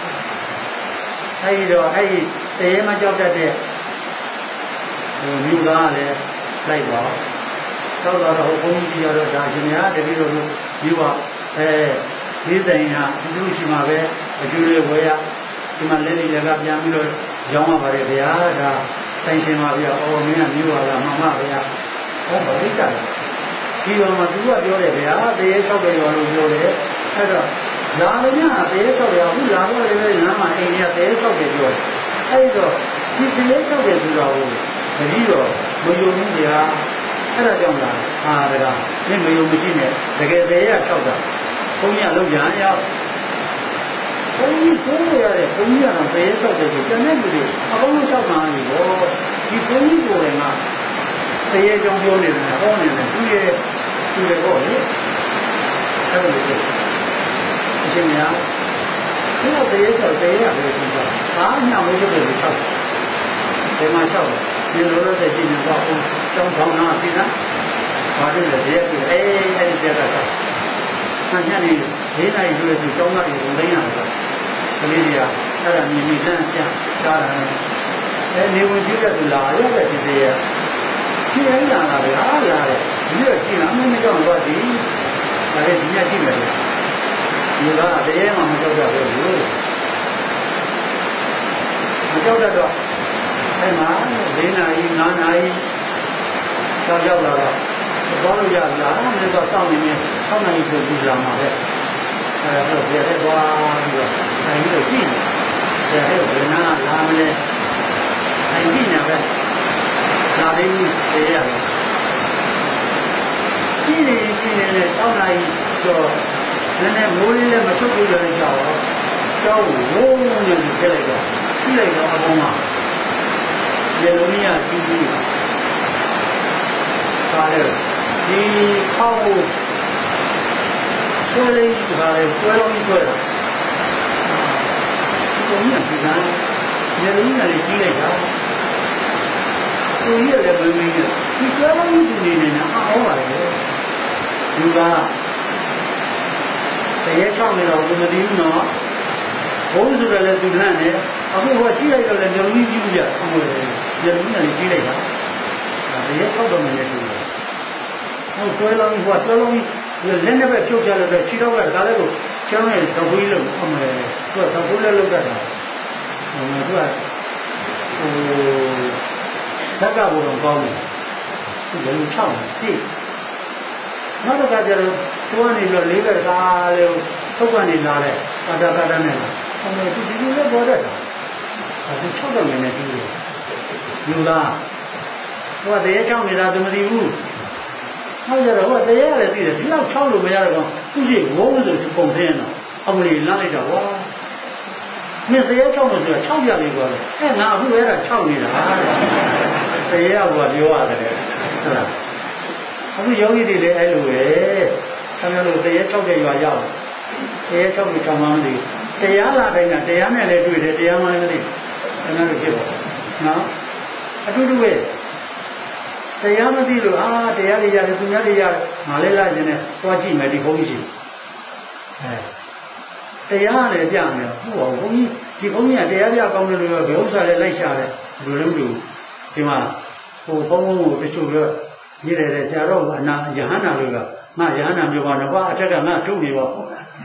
အဲ့တော့အဲ့ဒီတရေမကြောက်တတ်တဲ့မြို့သားလည်းလိုက်ပါကြောက်တော့ဟိုဘုန်းကြီးပြောတော့ဒါရှင်များတပည့်တော်တို့မြို့ကဒီတိုင်းဟာသူတို့ရှိမှာပဲအကျိုးလေးဝယ်ရဒီမှာလက်လေးလည်းကပြန်ပြီးတော့ရောင်းရပါတယ်ဗျာဒါဆိုင်ရှင်ပါဗျာအော်မင်းကမျိုးပါလားမှန်ပါဗျာဟောဘာလိကြလဲဒီတော့မှသူကပြောတယ်ဗျာတရေ၆တယ်ရောလို့ပြောတယ်အဲ့တော့လာလို့ညတရေ၆တယ်အခုလာတော့လည်းလမ်းမှာအိမ်ကြီးကတရေ၆တယ်ပြောတယ်အဲ့တော့ဒီတရေ၆တယ်ဆိုတော့တတိတော့မယုံဘူးဗျာအဲ့ဒါကြောင့်လားဟာတကားမင်းမယုံမရှိနဲ့တကယ်တရေက၆တာဘုန်းကြီးကလောက်ကြရအောင်ဘုန်းကြီးကိုရရတယ်ဘုန်းကြီးကတော့တရေ၆တယ်ဆိုကျန်တဲ့လူတွေအကုန်လုံး၆ပါးနေတော့ဒီဘုန်းကြီးကိုယ်တိုင်ကတရေကြောင့်ပြောနေတယ်ဟောနေတယ်သူရဲ့ပေါ့လေအဲ့လိုလေအရှင်များဒီတော့တရေ၆တရေရတယ်ဒီကဘာမှမဟုတ်ဘူးလို့၆တယ်မှာ၆ဒီလိုလိုတဲ့ရှင်ကတော့ကျောင်းဆောင်နာပြီလားဘာလို့လဲတရေပြီအဲ့ဒီတရေက၆ဆန်းညနေ၄နာရီကျွေးသူကျောင်းသားတွေဝင်သိမ်းရတယ်ကလေးတွေကအဲ့ဒါမြင်မြင်တန်းပြန်ကြားတာနေဝင်ကြည့်တဲ့သူလာရတဲ့ဒီတရေဒီအင်းလာတာပဲအားလာတယ်ဒီလိုကြည့်လာမင်းကြောင့်တော့ဒီဒါလည်းဒီနေ့ကြည့်မယ်ဒီကတရေမှမကြောက်တော့ဘူးမကြောက်တော့အဲ့မှာ၄နာရီ၅နာရီရောက်လာတော့ဘောလို့ရလားမင်းတော့စောင့်နေနေ6နာရီဆိုပြီးလာမှာပဲအဲ့ဒါတော့ပြည့်တဲ့သွားပြီးတော့အဲ့ဒီလိုကြည့်နေတယ်ဘယ်နာလာမလဲအဲ့ဒီညာပဲလာပြီးပြေးရတယ်ကြည့်နေ6နာရီကျော်နည်းနည်းမိုးလေးလည်းမချုပ်ဘူးလည်းကြောက်တော့ကျောင်းဝုန်းနေကြလိုက်တော့ကြည့်လိုက်တော့အပေါ်မှာရေလုံးကြီးကကြီးကြီးပါလေဒီခေါက်ကိုဆွဲလေးပါလေဆွဲလုံးကြီးဆွဲတာဒီလိုမျိုးဒီကရေလုံးကြီးလည်းကြီးလိုက်တာကိုကြီးလည်းမမင်းကြီးဒီဆွဲလုံးကြီးနေနေအော်ပါလေဒီကတရေချောင်းနေတော့ဘူးမသိဘူးနော်ဘုန်းဆိုတယ်လည်းသူနှံ့တယ်အခုဟောကြည့်လိုက်တော့လည်းမျိုးကြီးကြည့်ကြအမို့လေမျိုးကြီးနဲ့ကြည့်လိုက်တာတရေချောက်တော့မနေဘူးဟောဆွဲလုံးဟောဆွဲလုံးလက်နဲ့ပဲဖြုတ်ကြလို့ပဲခြေတော့ကဒါလည်းကိုကျောင်းနဲ့တော့ဘူးလို့အမေသူကတော့ဘူးလည်းလောက်တာသူကဘက်ကဘုံကောင်းတယ်သူလည်းချောက်တယ်ကြည့်နောက်တစ်ခါကျတော့သူကနေပြီးလေးဘက်သားလေးထုတ်ကနေလာတဲ့ကာတာနဲ့အမေဒီလိုလည်းပေါ်တဲ့အဲဒီချုပ်တော့နေနေပြီးတယ်ယူလားဟိုကတရေချောင်းနေတာသူမသိဘူးဟုတ်ကြတော့ဟိုကတရေရတယ်သိတယ်ဒီလောက်ချောင်းလို့မရတော့သူရှိဝုန်းဆိုပုံစင်းတော့အမလီလမ်းလိုက်တော့ဝါမင်းတရေချောင်းလို့ဆိုတာ6ပြလေးပေါ်တယ်ငါအခုအဲ့ဒါ6နေတာတရေကပြောရတယ်ဟုတ်လားအခုယောဂီတွေလည်းအဲ့လိုပဲဆံရလို့တရား၆တဲ့ရွာရောက်တရား၆ကိုထောင်မှန်းတယ်တရားလာတိုင်းကတရားနဲ့လည်းတွေ့တယ်တရားမှလည်းသိတယ်အဲ့လိုဖြစ်ပါနော်အတူတူပဲတရားမသိလို့တရားတွေရတယ်သူများတွေရတယ်ငါလည်းလာခြင်းနဲ့သွားကြည့်မယ်ဒီဘုန်းကြီးတရားလည်းပြမယ်ဟုတ်ပါဘူးဘုန်းကြီးဒီဘုန်းကြီးကတရားပြကောင်းတယ်လို့ပြောဘယ်ဥစ္စာလဲလိုက်ရှာတယ်ဘယ်လိုလုပ်လို့ဒီမှာဟိုဘုန်းဘုန်းကိုတချို့ပြောရည်တယ်ကြာတော့အနာယဟန္တာတွေကငါယဟန္တာမျိုးပါတော့ဘာအထက်ကငါထုတ်နေပါ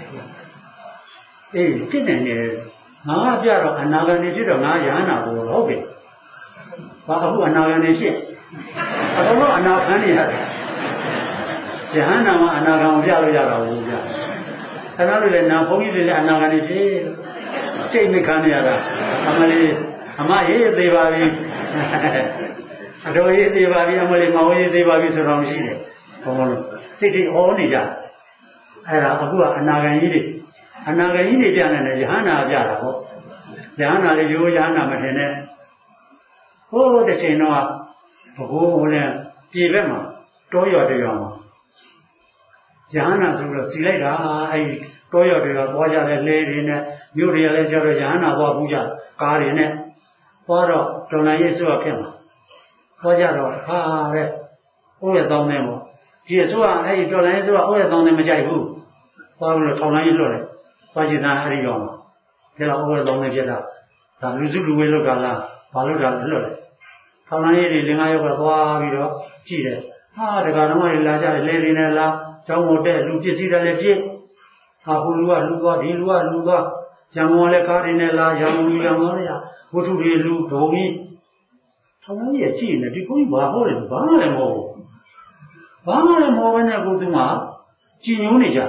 အေးဖြစ်နေတယ်ငါပြတော့အနာဂတ်နေဖြစ်တော့ငါယဟန္တာကိုဟုတ်ပြီဘာအခုအနာဂတ်နေဖြစ်အကုန်လုံးအနာခံနေရတယ်ယဟန္တာမှာအနာဂတ်ကိုပြလို့ရတာဘူးဗျခဏလို့လည်းနာဘုန်းကြီးတွေလည်းအနာဂတ်နေဖြစ်စိတ်မခံရတာအမလေးအမရေးသေးပါပြီအတော်ရေးသေးပါပြီအမလေးမောင်ရေးသေးပါပြီဆိုတော့ရှိတယ်ဘုံဘုံလို့စိတ်တွေဩနေကြအဲ့ဒါအခုကအနာဂံကြီးတွေပြနေတယ်ယဟန္တာပြတာပေါ့ယဟန္တာလေးရိုးယဟန္တာမထင်နဲ့ဟိုးတစ်ချိန်တော့ဘကိုးဟိုနဲ့ပြေဘက်မှာတောရွာတရွာမှာယဟန္တာဆိုတော့စီလိုက်တာအဲ့ဒီတောရွာတွေတော့သွားကြတယ်လဲတွေနဲ့မြို့တွေကလည်းကျတော့ယဟန္တာသွားဘူးကြကားတွေနဲ့သွားတော့တော်လိုင်းရေးဆိုဖြစ်မှာသွားကြတော့တဲ့ဥရတောင်းနေပေါ့ဒီအစိုးရအဲ့ဒီတော်လိုင်းဆိုဥရတောင်းနေမကြိုက်ဘူးသွားလို့ထောင်လိုင်းရေးလွတ်တယ်သွားကြည့်တာအဲ့ဒီရောမှာဒါတော့ဥရတောင်းနေဖြစ်တာဒါလူစုလူဝေးလောက်တာလားဘာလို့တာလဲလွတ်တယ်ထောင်လိုင်းရေးတွေ5 ယောက်ကသွားပြီးတော့ကြည့်တယ်တခါတော့မှလာကြတယ်လဲနေနဲ့လားကျောင်းကိုတက်လူပစ္စည်းတွေလည်းပြည့်ဟိုလူကလူသွားဒီလူကလူသွားရံမောလည်းကားတွေနဲ့လာရံမောရံမောလည်းဝတ္ထုတွေလူဒုံကြီးထောင်ကြီးကြည့်နေဒီကိုကြီးဘာဟောလဲဘာမှလည်းမဟုတ်ဘူးဘာမှလည်းမဟုတ်ဘဲနဲ့ကိုသူမှကြည်ညိုနေကြ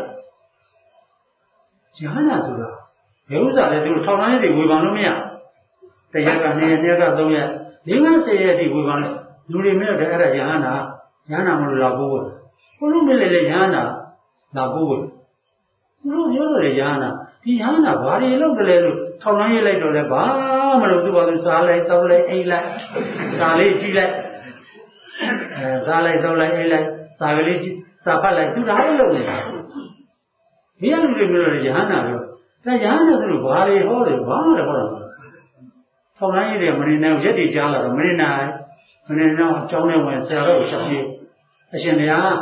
ရဟန္တာဆိုတာဘယ်ဥစ္စာလဲသူထောင်တိုင်းတွေဝေဖန်လို့မရတရက်က2ရက်2ရက်က3ရက်50ရက်အထိဝေဖန်လူတွေမြတ်တယ်အဲ့ဒါရဟန္တာမလို့လာဖို့ဘုလို့မလဲလေရဟန္တာလာဖို့ဘုလို့ပြောတယ်ရဟန္တာဒီရဟန္တာဘာတွေလုပ်တယ်လဲလို့ထောင်တိုင်းရေးလိုက်တော့လဲဘာမလို့သူကသူစားလိုက်တောက်လိုက်အိတ်လိုက်စားလေးကြည့်လိုက်စားလိုက်တောက်လိုက်အိတ်လိုက်စားကလေးစားဖတ်လိုက်သူဒါလည်းလုပ်နေတာဒီလူတွေမျိုးရဟန္တာပြောဒါရဟန္တာဆိုလို့ဘာတွေဟောတယ်ဘာမှလည်းဟောတာထောင်တိုင်းရေးတယ်မနေနိုင်ရက်တွေကြားလာတော့မနေနိုင်တော့အကြောင်းနဲ့ဝင်ဆရာတော်ကိုချက်ပြေးအရှင်ဘုရား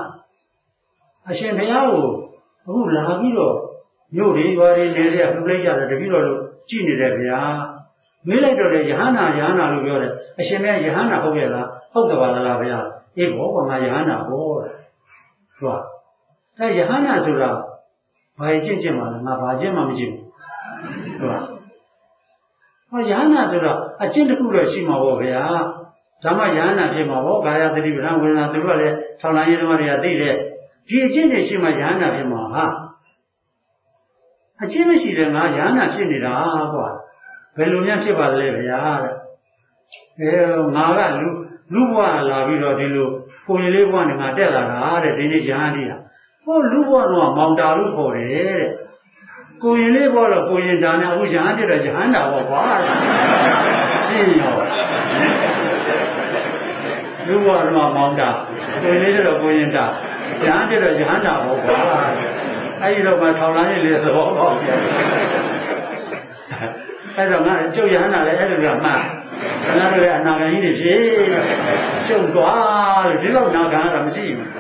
ကိုအခုလာပြီးတော့မြို့တွေရွာတွေနေတဲ့လူလိုက်ကြတယ်တပည့်တော်တို့ကြည်နေတယ်ဗျာမေးလိုက်တော့လေယဟန္တာလို့ပြောတယ်အရှင်မြတ်ယဟန္တာဟုတ်ရဲ့လားဟုတ်တယ်ပါလားဗျာအေးဘောကငါယဟန္တာဘောဟုတ်အဲယဟန္တာဆိုတာဘာကျင့်မှလဲငါဘာကျင့်မှမကျင့်ဘူးဟုတ်ဟောယဟန္တာဆိုတာအကျင့်တစ်ခုတော့ရှိမှာပေါ့ဗျာဒါမှယဟန္တာဖြစ်မှာပေါ့ကာယသတိပဋ္ဌာန်ဝေဒနာသူတို့ကလည်းထောင်လာရေးသမားတွေကသိတယ်ဒီအကျင့်တွေရှိမှယဟန္တာဖြစ်မှာဟာအကျင့်မရှိတဲ့ငါယဟန္တာဖြစ်နေတာကွာဘယ်လိုများဖြစ်ပါသလဲဗျာတဲ့ငါကလူဘဝလာပြီးတော့ဒီလိုကိုရင်လေးဘဝနဲ့ငါတက်လာတာတဲ့ဒီနေ့ယဟန်ကြီးဟောလူဘဝတော့မောင်တာလို့ခေါ်တယ်တဲ့ကိုရင်လေးဘဝတော့ကိုရင်တာနဲ့အခုယဟန်တက်တော့ယဟန်တာပေါ့ကွာရှင်းရောလူဘဝတော့မောင်တာကိုရင်လေးတော့ကိုရင်တာယဟန်တက်တော့ယဟန်တာပေါ့ကွာအဲ့ဒီတော့မှထောင်လာရင်လေသဘောပေါက်တယ်အဲ့တော့ငါကျုပ်ယဟန္တာလည်းအဲ့လိုကမှန်ငါတို့လည်းအနာဂတ်ကြီးတွေဖြစ်ကျုပ်သွားလို့ဒီလောက်နာခံရတာမရှိဘူး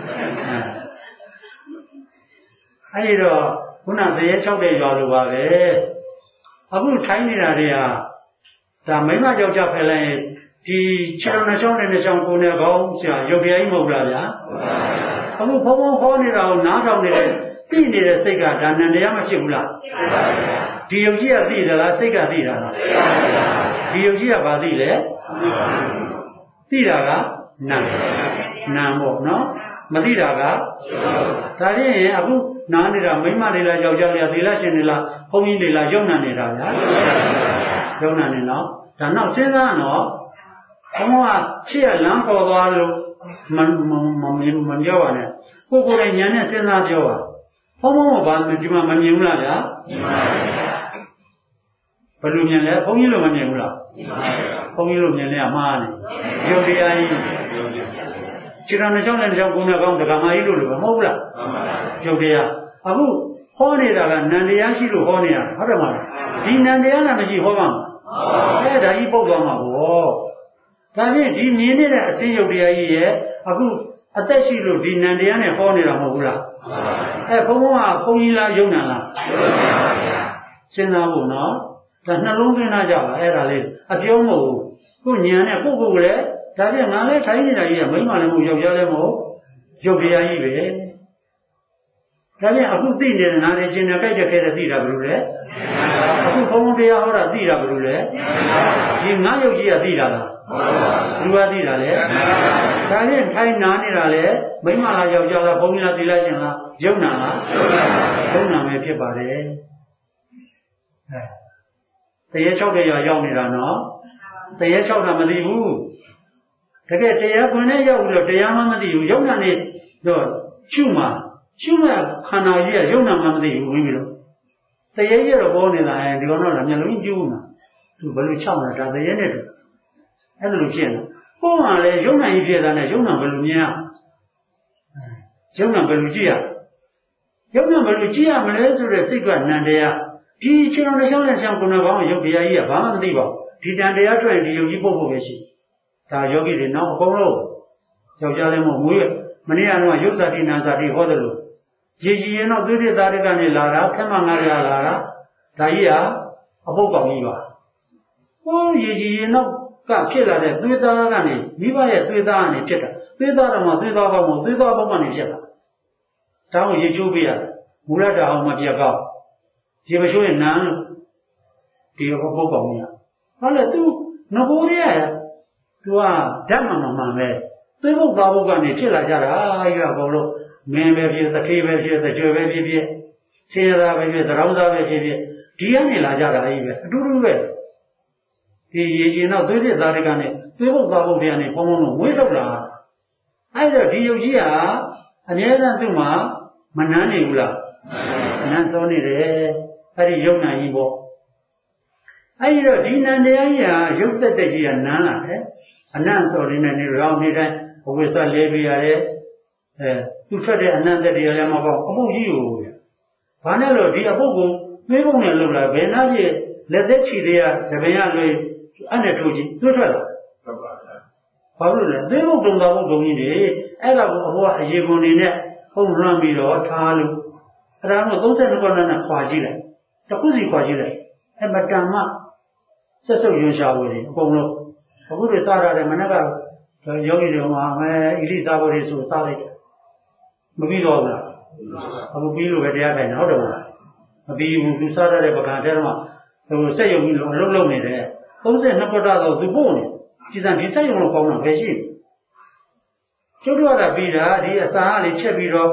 အဲ့ဒီတော့ခုနသေ6တဲ့ရွာလိုပါပဲအခုထိုင်းနေတာတွေကဒါမိမယောက်ျားဖယ်လိုက်ရင်ဒီခြေတော်နှချောင်းနဲ့နှချောင်းကိုယ်နဲ့ကောင်းဆရာရုပ်တရားကြီးမဟုတ်လားဗျာအခုဘုံဘုံခေါ်နေတာကိုနားထောင်နေတဲ့သိနေတဲ့စိတ်ကဒါနန္တရားမဖြစ်ဘူးလားဖြစ်ပါဘူးဒီယုတ်ကြီးကသိတယ်လားစိတ်ကသိတာလားဒီယုတ်ကြီးကဘာသိလဲသိတာကနာပေါ့နော်မသိတာကဒါဖြင့်အခုနားနေတာမိမတွေလားယောက်ျားတွေလားသီလရှင်တွေလားဘုန်းကြီးတွေလားယုံနာနေတာဗျာယုံနာနေတော့ဒါနောက်စဉ်းစားတော့ဘုံကရှေ့ကလမ်းပေါ်သွားလို့မပြောပါနဲ့ကိုယ်ကိုယ်တိုင်ဉာဏ်နဲ့စဉ်းစားပြောပါဘုံကဘာဒီမှာမမြင်ဘူးလားဗျာမြင်ပါဘူးဘယ်လိုမြင်လဲဘုန်းကြီးလိုမမြင်ဘူးလားမြင်ပါဘူးဘုန်းကြီးလိုမြင်လဲအမှားနေယုတ်တရားကြီးခြေတော်နှချောင်းနဲ့နှချောင်းကိုယ်နဲ့ကောင်းဒကာမကြီးလို့ပဲမဟုတ်ဘူးလားမှန်ပါဘူးယုတ်တရားအခုဟောနေတာကနန္တရားရှိလို့ဟောနေတာဟုတ်တယ်မလားဒီနန္တရားကမရှိဟောပါမလားဒါကြီးပုတ်သွားမှာပေါ့ဒါဖြင့်ဒီမြင်နေတဲ့အစင်းယုတ်တရားကြီးရဲ့အခုအသက်ရှိလို့ဒီနန္တရားနဲ့ဟောနေတာမဟုတ်ဘူးလားဘုံကဘုန်းကြီးလားယုံနာလားစဉ်းစားဖို့နော်ဒါနှလုံးသွင်းကြပါအဲ့ဒါလေးအပြောမဟုတ်ဘူးကိုညံနဲ့ကိုလည်းဒါပြငါလည်းထိုင်းနေတာကြီးကမိမလည်းမဟုတ်ယောက်ျားလည်းမဟုတ်ရုပ်တရားကြီးပဲဒါပြန်အခုသိနေတဲ့နားနဲ့ရှင်နဲ့ကြိုက်တဲ့ခဲတဲ့သိတာဘယ်လိုလဲအခုဘုံတရားဟောတာသိတာဘယ်လိုလဲဒီငါရုပ်ကြီးကသိတာလားလူကသိတာလေဒါဖြင့်ထိုင်းနာနေတာလေမိမလားယောက်ျားလားဘုံကြီးလားသီလရှင်လားယုံနာလားယုံနာပဲဖြစ်ပါတယ်တရား6တရားရောက်နေတာနော်တရား6တာမသိဘူးတကယ်တရားခွင်နဲ့ရောက်ပြီးတော့တရားမှမသိဘူးယုံနာနေတော့ရှုမှခန္ဓာကြီးကယုံနာမှမသိဘူးဝင်ပြီးတော့တရားကြီးတော့ပေါ်နေတာဒီကောင်တော့မျက်လုံးကျူးမှာသူဘယ်လို6မှာဒါတရားနဲ့တူအဲ့လိုဖြစ်နေကိုယ်ကလည်းယုံနာကြီးဖြစ်တာနဲ့ယုံနာဘယ်လိုမြင်ရယုံနာဘယ်လိုကြည့်ရယုံနာဘယ်လိုကြည့်ရမလဲဆိုတဲ့စိတ်ကနန္တရားဒီခြေတော်တစ်ချောင်းနဲ့ချောင်းကုဏကောင်းရုပ်တရားကြီးကဘာမှမသိပါဘူးဒီတန်တရားထွက်ရင်ဒီယုံကြီးပုတ်ဖို့ပဲရှိဒါယောဂီတွေနောက်အကုန်လုံးယောက်ျားလည်းမဟုတ်မွေးမနေ့ကတော့ယုတ်သတိနာသတိဟောတယ်လို့ရေကြီးရင်တော့သွေးပြသားတွေကနေလာတာခက်မှငါးရလာတာဒါကြီးကအပုတ်ကောင်ကြီးပါဟောရေကြီးရင်တော့ကဖြစ်လာတဲ့သွေးသားကနေမိဘရဲ့သွေးသားကနေဖြစ်တာသွေးသားတော့မှသွေးသားပေါက်မဟုတ်သွေးသားပေါက်ကနေဖြစ်တာဒါကိုရေချိုးပေးရတယ်မူလတအောင်မပြတ်ကောက်ဒီမဆိုးရင်နန်းလို့ဒီဘုတ်ကောင်ကြီးဟုတ်လေသူငကိုရသူကဓာတ်မှန်မှန်ပဲသိဖို့သာဖို့ကနေဖြစ်လာကြတာကြီးကဘုံလို့မင်းပဲဖြစ်သခေးပဲဖြစ်သကြွယ်ပဲဖြစ်ဖြစ်ဆင်းရဲပဲဖြစ်သရောင်းသားပဲဖြစ်ဖြစ်ဒီကနေလာကြတာကြီးပဲအတူတူပဲဒီရေရှင်တော့သွေးဖြစ်သားတွေကနေသွေးဖို့သာဖို့တွေကနေဘုံဘုံလို့ဝေးထုတ်လာအဲ့တော့ဒီယုတ်ကြီးကအမြဲတမ်းသူ့မှာမနှမ်းနေဘူးလားနှမ်းစောနေတယ်အဲ့ဒီယုတ်နာကြီးပေါ့အဲ့ဒီတော့ဒီနန္တရားကြီးဟာရုပ်သက်တဲ့ကြီးကနမ်းလာတယ်အနံ့စော်လေးနဲ့နေရောင်းနေတိုင်းဘဝစလဲပြရတယ်သူထွက်တဲ့အနံ့သက်တွေကလည်းမပေါ့အပုတ်ကြီးကိုဘာနဲ့လို့ဒီအပုတ်ကိုသွေးပုံနဲ့လှုပ်လာဘယ်နာကြီးလက်သက်ချီတွေကသပင်ရလွေအဲ့နဲ့ထိုးကြည့်သွေးထွက်လာဘာလို့လဲသွေးပုံတုံတော်ပုံကြီးတွေအဲ့ဒါကိုအဘောကအရေခွန်နေနဲ့ပုံလွှမ်းပြီးတော့ထားလို့အဲ့ဒါက32ခုနဲ့ခွာကြည့်လိုက်တစ်ခုစီခွာကြည့်လိုက်အမတန်မှဆက်စုပ်ရွံ့ရှားဝင်အကုန်လုံးအခုတွေစားရတယ်မနေ့ကယောဂီတွေမှာအလိစားဖို့တွေဆိုစားလိုက်တယ်မပြီးတော့ဘူးလားအခုပြီးလို့ပဲတရားထိုင်ဟုတ်တယ်မလားမပြီးဘူးသူစားရတဲ့ပကံတဲမှာဟိုစက်ယုံပြီးလို့အလုံးလုံးနေတယ်32ခုတော့သူပို့နေဒီစံဒီစက်ယုံလို့ကောင်းတာပဲရှိကျုပ်တို့ကပြီးတာဒီအစာလေးချက်ပြီးတော့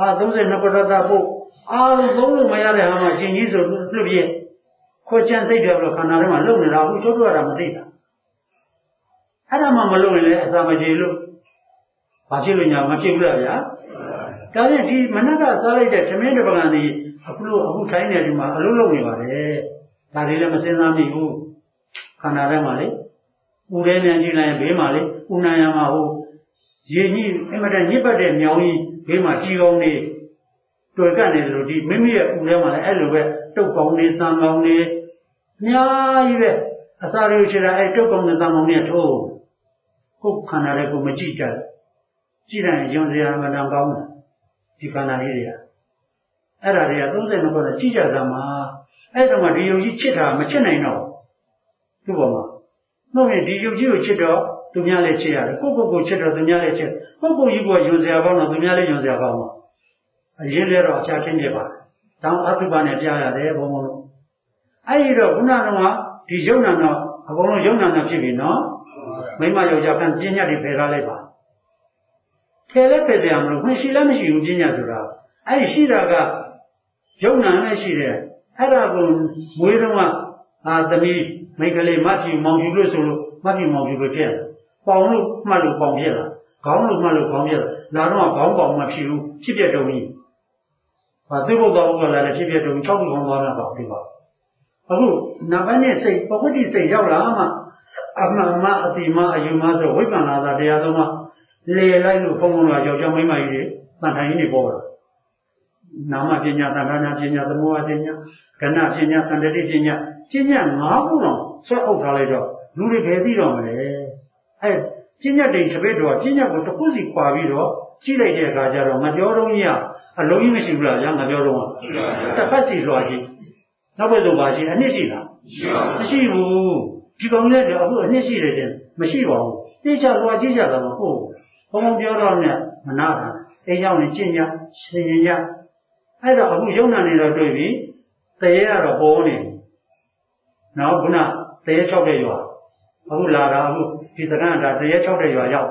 32ခုတော့ပို့အားလုံးသုံးလို့မရတဲ့ဟာမှရှင်ကြီးဆိုလွတ်ပြည့်ခွချမ်းသိတယ်လို့ခန္ဓာထဲမှာလုံနေတာအခုကျုပ်တို့ကမသိတာအဲ့ဒါမှမလုံရင်လည်းအစာမကြေလို့ဘာဖြစ်လို့ညာမဖြစ်ဘူးလားဗျာဒါဖြင့်ဒီမနက်ကစားလိုက်တဲ့သမင်းတစ်ပကံဒီအခုထိုင်းနေဒီမှာအလုံးလုံးနေပါတယ်ဒါတွေလည်းမစင်စားမိဘူးခန္ဓာထဲမှာလေဦးထဲမြန်ကြည့်လိုက်ရင်ဘေးမှာလေဦးနာရမှာဟိုရေကြီးအမတန်ညစ်ပတ်တဲ့မြောင်းကြီးဘေးမှာကြီးကောင်းနေတွေ့ကနေတယ်လို့ဒီမိမိရဲ့ဦးထဲမှာလည်းအဲ့လိုပဲတုတ်ကောင်းနေသံကောင်းနေအများကြီးပဲအစာတွေချင်တာအဲ့တုတ်ကောင်းနေသံကောင်းနေထိုးကိုယ်ခန္ဓာလေးကိုမကြည့်တတ်ကြည့်လိုက်ရင်ယုံစရာမတန်ကောင်းတယ်ဒီခန္ဓာလေးတွေကအဲ့ဒါတွေက32ခုနဲ့ကြည့်ကြတာမှာအဲ့တော့မှဒီယုံကြီးချစ်တာမချစ်နိုင်တော့သူ့ပေါ်မှာနှုတ်ရင်ဒီယုံကြီးကိုချစ်တော့သူများလည်းချစ်ရတယ်ကိုချစ်တော့သူများလည်းချစ်ကိုကြီးကယုံစရာကောင်းတော့သူများလည်းယုံစရာကောင်းပါအရင်လည်းတော့အချာချင်းပြပါတောင်းအတုပနဲ့ပြရတယ်ဘုံဘုံလို့အဲ့ဒီတော့ခုနကတော့ဒီယုံနာတော့အကုန်လုံးယုံနာနဲ့ဖြစ်ပြီနော်မိမယောက်ျားကပြင်းညတ်တွေဖယ်ထားလိုက်ပါဖယ်လည်းဖယ်ကြရမလို့ဝင်ရှိလည်းမရှိဘူးပြင်းညတ်ဆိုတာအဲ့ဒီရှိတာကယုံနာနဲ့ရှိတယ်အဲ့ဒါကိုမွေးတော့သမီးမိန်းကလေးမတ်ကြီးမောင်ကြီးလို့ဆိုလို့မတ်ကြီးမောင်ကြီးပဲဖြစ်တယ်ပေါင်လို့မှတ်လို့ပေါင်ဖြစ်လာခေါင်းလို့မှတ်လို့ခေါင်းဖြစ်လာတော့ခေါင်းပေါင်မှဖြစ်ဘူးဖြစ်ပြတုံးကြီးသိဖို့တော့ဘုရားလည်းဖြစ်ပြတုံး6ခုခေါင်းသွားတာပါဒီပါအခုနဗနဲ့စိတ်ပဝိတ္တိစိတ်ရောက်လာမှအမှန်မှအတိမှအယူမှဆိုဝိပ္ပန္နာသာတရားသုံးပါလေလိုက်လို့ဘုံဘုံကယောက်ျားမိန်းမကြီးတွေတန်ထိုင်ကြီးတွေပေါ်လာနာမပညာသံဃာနာပညာသမုဟပညာကဏပညာသန္တတိပညာပညာ၅ခုတော့ဆွဲအုပ်ထားလိုက်တော့လူတွေဘယ်သိတော့မလဲအဲပညာတိတ်တပည့်တော်ပညာကိုတစ်ခုစီခွာပြီးတော့ကြည့်လိုက်တဲ့အခါကျတော့ငပြောတော့ကြီးအလုံးကြီးမရှိဘူးလားဗျာငပြောတော့တစ်ဖက်စီလွှာကြည့်နောက်ဘက်ဆိုပါရှိအနှစ်ရှိလားမရှိဘူးဒီကောင်လေးတော့အခုအနှစ်ရှိတယ်တင်မရှိပါဘူးသိချလွှာကြည့်ကြတာမဟုတ်ဘုံပြောတော့နဲ့မနာတာအိမ်ရောက်နေကျင့်ကြရှင်ရင်ကြအဲ့တော့အခုယုံနာနေတော့တွေ့ပြီတရေကတော့ပေါ်နေနော်ခုနတရေ6တဲ့ရွာအခုလာတာအခုဒီစကန်းဒါတရေ6တဲ့ရွာရောက်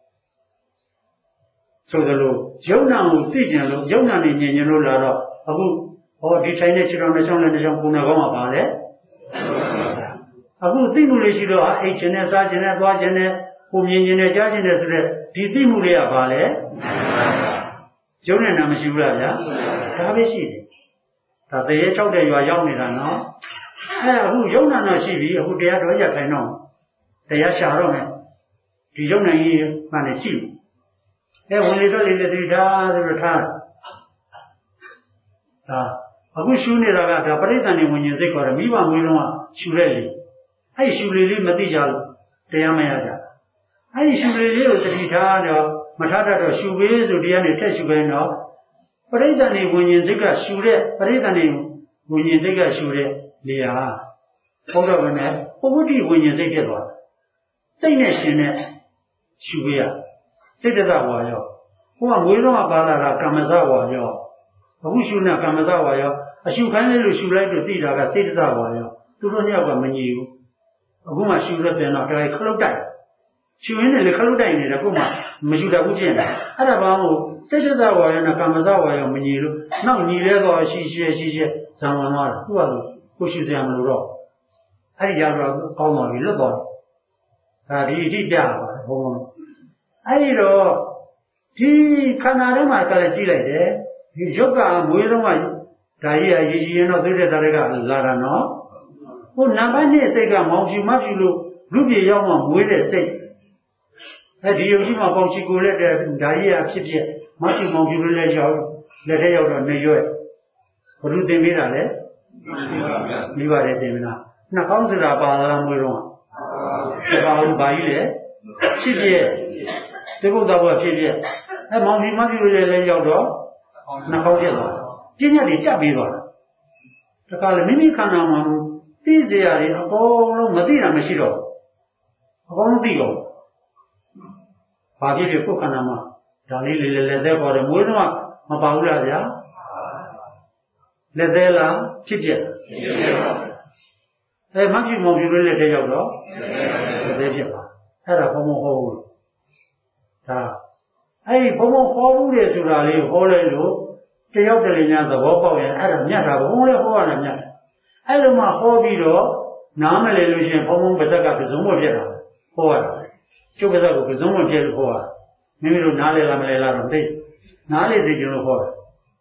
ဆိုသလိုယုံနာကိုသိကျင်လို့ယုံနာနေမြင်ကျင်လို့လာတော့အခုဒီထိုင်တဲ့ခြေတော်နဲ့ချောင်းနဲ့ချောင်းကိုယ်နဲ့ကောင်းမှာပါလေအခုသိမှုလေးရှိတော့အိတ်ကျင်နဲ့စားကျင်နဲ့သွားကျင်နဲ့ကိုမြင်ကျင်နဲ့ကြားကျင်နဲ့ဆိုတဲ့ဒီသိမှုလေးကပါလေယုံနေတာမရှိဘူးလားဗျာဒါပဲရှိတယ်ဒါတရေ6တဲ့ရွာရောက်နေတာနော်အခုယုံနာတော့ရှိပြီအခုတရားတော်ရခိုင်တော့တရားရှာတော့မယ်ဒီယုံနိုင်ကြီးမှလည်းရှိတယ်ဝင်လေတော့လေသတိထားဆိုတော့ထားဒါအခုရှုနေတာကဒါပရိသတ်နေဝิญဉ်စိတ်ခေါ်တယ်မိဘမွေးလုံးကရှုတဲ့လေအဲ့ရှုလေလေးမသိကြလို့တရားမရကြအဲ့ရှုလေလေးကိုသတိထားတော့မထားတတ်တော့ရှုပေးဆိုတရားနဲ့ထက်ရှုခိုင်းတော့ပရိသတ်နေဝิญဉ်စိတ်ကရှုတဲ့ပရိသတ်နေဝิญဉ်စိတ်ကရှုတဲ့နေရာဟုတ်တော့ဘယ်နဲ့ပုဂ္ဂတိဝิญဉ်စိတ်ဖြစ်သွားစိတ်နဲ့ရှင်နဲ့ရှုပေးရစိတ်တသဝါရောဟိုကငွေတော့ပါလာတာကမ္မဇဝါရောဟအခုရှုနေကမ္မသဝါရောအရှုခိုင်းလေးလို့ရှုလိုက်လို့သိတာကစိတ်တဝါရောသူတို့နှစ်ယောက်ကမညီဘူးအခုမှရှုရပြန်တော့ခလုတ်တိုက်ရှုရင်းနဲ့လေခလုတ်တိုက်နေတယ်ကိုမှမရှုတတ်ဘူးဖြစ်နေအဲ့ဒါဘာလို့စိတ်တဝါရောနဲ့ကမ္မသဝါရောမညီလို့နောက်ညီလဲတော့ရှိဇံဝင်သွားတာသူကကိုရှုစရာမလိုတော့အဲ့ဒီကြတော့ကောင်းသွားပြီလွတ်သွားတယ်ဒါဒီအထိပြပါတယ်ဘုံဘုံအဲ့ဒီတော့ဒီခန္ဓာထဲမှာကလည်းကြည့်လိုက်တယ်ဒီရုပ်ကမွေးလုံးကဒါကြီးရည်ရင်တော့သိတဲ့သားတွေကလာတာနော်ဟိုနံပါတ်2စိတ်ကမောင်ဖြူမဖြူလို့လူပြေရောက်မှမွေးတဲ့စိတ်အဲဒီယုံကြည်မှာပေါင်ချီကိုလက်တဲ့ဒါကြီးရဖြစ်မဖြူမောင်ဖြူလို့လည်းရောက်လက်ထဲရောက်တော့နေရွယ်ဘုရုသင်ပေးတာလေမိပါတယ်တင်မလားနှာခေါင်းစရာပါလာမွေးတော့ပါဘူးဘာကြီးလေဖြစ်ဒီဘုဒ္ဓဘုရားဖြစ်မောင်ဖြူမဖြူလို့လည်းရောက်တော့နှာခေါင်းပြက်သွားပညာတွေတက်ပြီးသွားတာဒါကလည်းမိမိခန္ဓာမှာသိစရာတွေအကုန်လုံးမသိတာမရှိတော့အကုန်လုံးသိတော့ဘာဖြစ်ဖြစ်ကိုယ်ခန္ဓာမှာဒါလေးလေးလက်သေးပေါ်တယ်မွေးတော့မပါဘူးလားဗျာလက်သေးလားဖြစ်မဖြစ်မောင်ပြလို့လက်သေးရောက်တော့လက်သေးဖြစ်ပါအဲ့ဒါဘုံဘုံဟောဘူးဒါအဲ့ဒီဘုံဘုံဟောဘူးလေဆိုတာလေးဟောလိုက်လို့တယောက်တည်းညာသဘောပေါက်ရင်အဲ့ဒါမြတ်တာဘုံလည်းဟောရတယ်မြတ်တယ်အဲ့လိုမှဟောပြီးတော့နားမလည်လို့ရှင်ဘုံဘုံပါဇက်ကပဇုံးမပြတ်တာဟောရတယ်ကျုပ်ပါဇက်ကိုပဇုံးမပြတ်လို့ဟောရတယ်မိမိတို့နားလည်လားမလည်လားတော့သိနားလည်သိကြလို့ဟောတယ်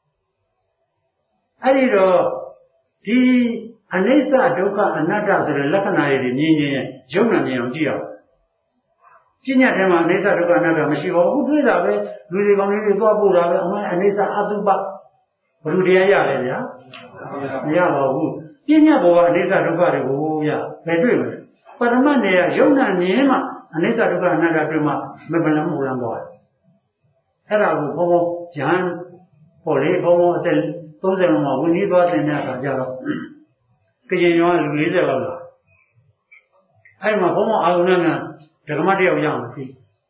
အဲ့ဒီတော့ဒီအနိစ္စဒုက္ခအနတ္တဆိုတဲ့လက္ခဏာတွေမြင်ရင်ယုံနာမြင်အောင်ကြည့်ရအောင်ပညာထဲမှာအနိစ္စဒုက္ခအနတ္တမရှိပါဘူးတွေ့တာပဲလူတွေကောင်းတွေသွားပို့တာပဲအမှန်အနိစ္စအတုပဘယ်လိုတရားရလဲဗျာမရပါဘူးပညာဘောကအနိစ္စဒုက္ခတွေကိုဗျာဘယ်တွေ့မလဲပရမတ်နေရယုံနာမြင်မှအနိစ္စဒုက္ခအနတ္တတွေ့မှမပလံမူလံသွားတယ်အဲ့ဒါကိုဘုံဘုံဉာဏ်ဟောလေဘုံဘုံအသက်30မှာဝင်ကြီးသွားတဲ့အခါကျတော့ကရင်ရောလူ40လောက်လာအဲ့မှာဘုံဘုံအာရုံနဲ့ဒကမတယောက်ရအောင်ပြီ